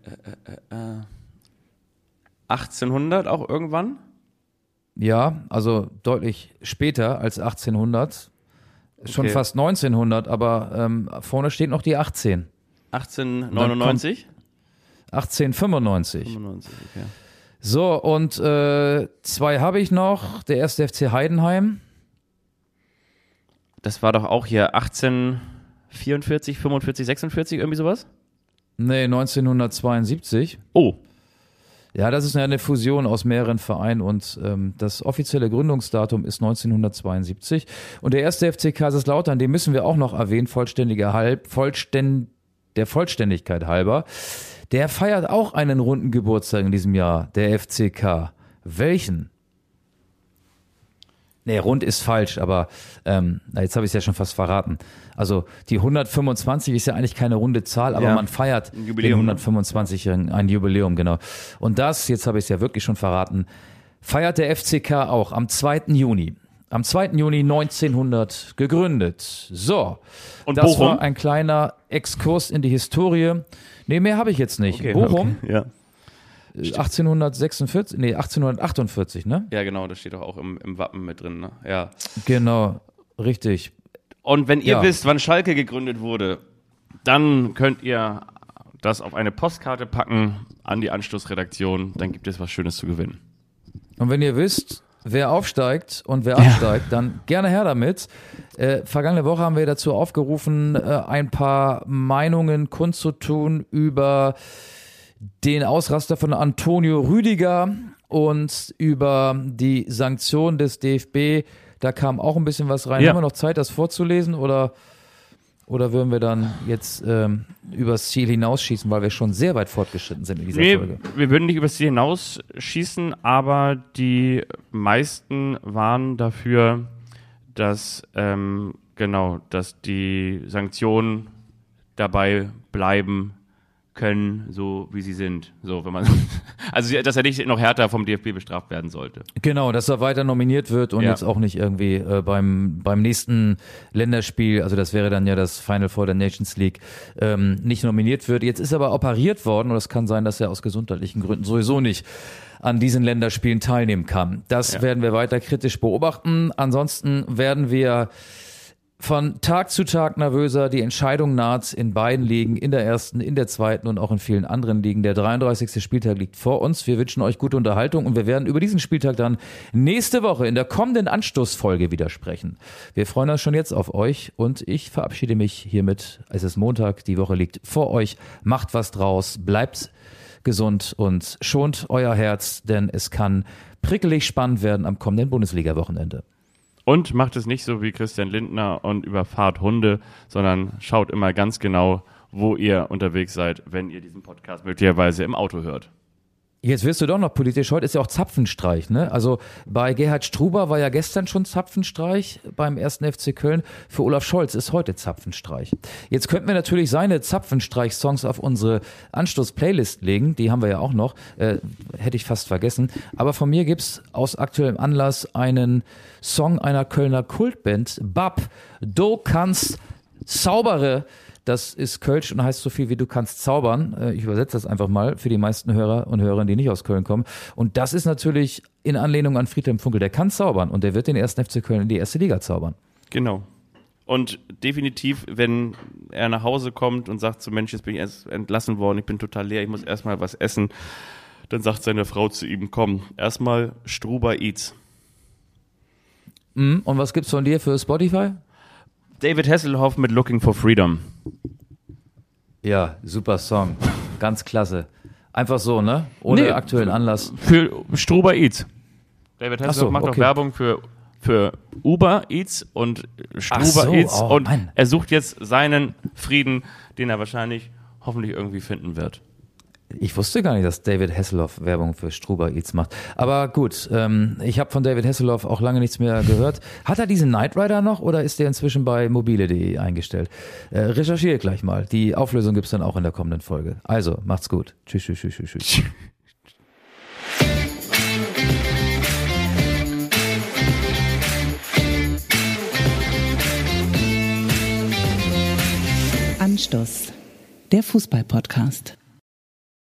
1800 auch irgendwann? Ja, also deutlich später als 1800. Schon fast 1900, aber vorne steht noch die 18. 1899? 1895. 95, okay. So, und 2 habe ich noch. Der erste FC Heidenheim. Das war doch auch hier 1844, 45, 46, irgendwie sowas? Nee, 1972. Oh. Ja, das ist eine Fusion aus mehreren Vereinen und das offizielle Gründungsdatum ist 1972. Und der erste FC Kaiserslautern, den müssen wir auch noch erwähnen, der Vollständigkeit halber, der feiert auch einen runden Geburtstag in diesem Jahr, der FCK. Welchen? Nee, rund ist falsch, aber jetzt habe ich es ja schon fast verraten. Also die 125 ist ja eigentlich keine runde Zahl, aber man feiert den 125-Jährigen, ein Jubiläum, genau. Und das, jetzt habe ich es ja wirklich schon verraten, feiert der FCK auch am 2. Juni. Am 2. Juni 1900 gegründet. So, und das Bochum? War ein kleiner Exkurs in die Historie. Nee, mehr habe ich jetzt nicht. Okay, Bochum? Okay, ja. 1848, ne? Ja, genau, das steht doch auch im Wappen mit drin, ne? Ja. Genau, richtig. Und wenn ihr wisst, wann Schalke gegründet wurde, dann könnt ihr das auf eine Postkarte packen an die Anstoßredaktion, dann gibt es was Schönes zu gewinnen. Und wenn ihr wisst, wer aufsteigt und wer absteigt, dann gerne her damit. Vergangene Woche haben wir dazu aufgerufen, ein paar Meinungen kundzutun über den Ausraster von Antonio Rüdiger und über die Sanktionen des DFB. Da kam auch ein bisschen was rein. Ja. Haben wir noch Zeit, das vorzulesen oder würden wir dann jetzt übers Ziel hinausschießen, weil wir schon sehr weit fortgeschritten sind in dieser Folge? Wir würden nicht übers Ziel hinausschießen, aber die meisten waren dafür, dass dass die Sanktionen dabei bleiben können, so wie sie sind. So, wenn man also dass er nicht noch härter vom DFB bestraft werden sollte. Genau, dass er weiter nominiert wird und jetzt auch nicht irgendwie beim nächsten Länderspiel, also das wäre dann ja das Final Four der Nations League, nicht nominiert wird. Jetzt ist er aber operiert worden und es kann sein, dass er aus gesundheitlichen Gründen sowieso nicht an diesen Länderspielen teilnehmen kann. Das werden wir weiter kritisch beobachten. Ansonsten werden wir von Tag zu Tag nervöser. Die Entscheidung naht in beiden Ligen, in der ersten, in der zweiten und auch in vielen anderen Ligen. Der 33. Spieltag liegt vor uns. Wir wünschen euch gute Unterhaltung und wir werden über diesen Spieltag dann nächste Woche in der kommenden Anstoßfolge wieder sprechen. Wir freuen uns schon jetzt auf euch und ich verabschiede mich hiermit. Es ist Montag, die Woche liegt vor euch. Macht was draus, bleibt gesund und schont euer Herz, denn es kann prickelig spannend werden am kommenden Bundesliga-Wochenende. Und macht es nicht so wie Christian Lindner und überfahrt Hunde, sondern schaut immer ganz genau, wo ihr unterwegs seid, wenn ihr diesen Podcast möglicherweise im Auto hört. Jetzt wirst du doch noch politisch. Heute ist ja auch Zapfenstreich, ne? Also bei Gerhard Struber war ja gestern schon Zapfenstreich beim 1. FC Köln. Für Olaf Scholz ist heute Zapfenstreich. Jetzt könnten wir natürlich seine Zapfenstreich-Songs auf unsere Anstoß-Playlist legen. Die haben wir ja auch noch. Hätte ich fast vergessen. Aber von mir gibt's aus aktuellem Anlass einen Song einer Kölner Kultband. Bab, du kannst zaubere. Das ist Kölsch und heißt so viel wie du kannst zaubern. Ich übersetze das einfach mal für die meisten Hörer und Hörerinnen, die nicht aus Köln kommen. Und das ist natürlich in Anlehnung an Friedhelm Funkel. Der kann zaubern und der wird den 1. FC Köln in die erste Liga zaubern. Genau. Und definitiv, wenn er nach Hause kommt und sagt so, Mensch, jetzt bin ich erst entlassen worden, ich bin total leer, ich muss erstmal was essen, dann sagt seine Frau zu ihm, komm, erstmal Struber Eats. Und was gibt's von dir für Spotify? David Hasselhoff mit Looking for Freedom. Ja, super Song. Ganz klasse. Einfach so, ne? Ohne aktuellen Anlass. Für Struber Eats. David Hasselhoff macht auch okay. Werbung für Uber Eats und Struber Eats und Mann. er sucht jetzt seinen Frieden, den er wahrscheinlich hoffentlich irgendwie finden wird. Ich wusste gar nicht, dass David Hasselhoff Werbung für Struber Eats macht. Aber gut, ich habe von David Hasselhoff auch lange nichts mehr gehört. Hat er diesen Knight Rider noch oder ist der inzwischen bei mobile.de eingestellt? Recherchiere gleich mal. Die Auflösung gibt's dann auch in der kommenden Folge. Also, macht's gut. Tschüss, tschüss, tschüss, tschüss, tschüss. Anstoß, der Fußball-Podcast.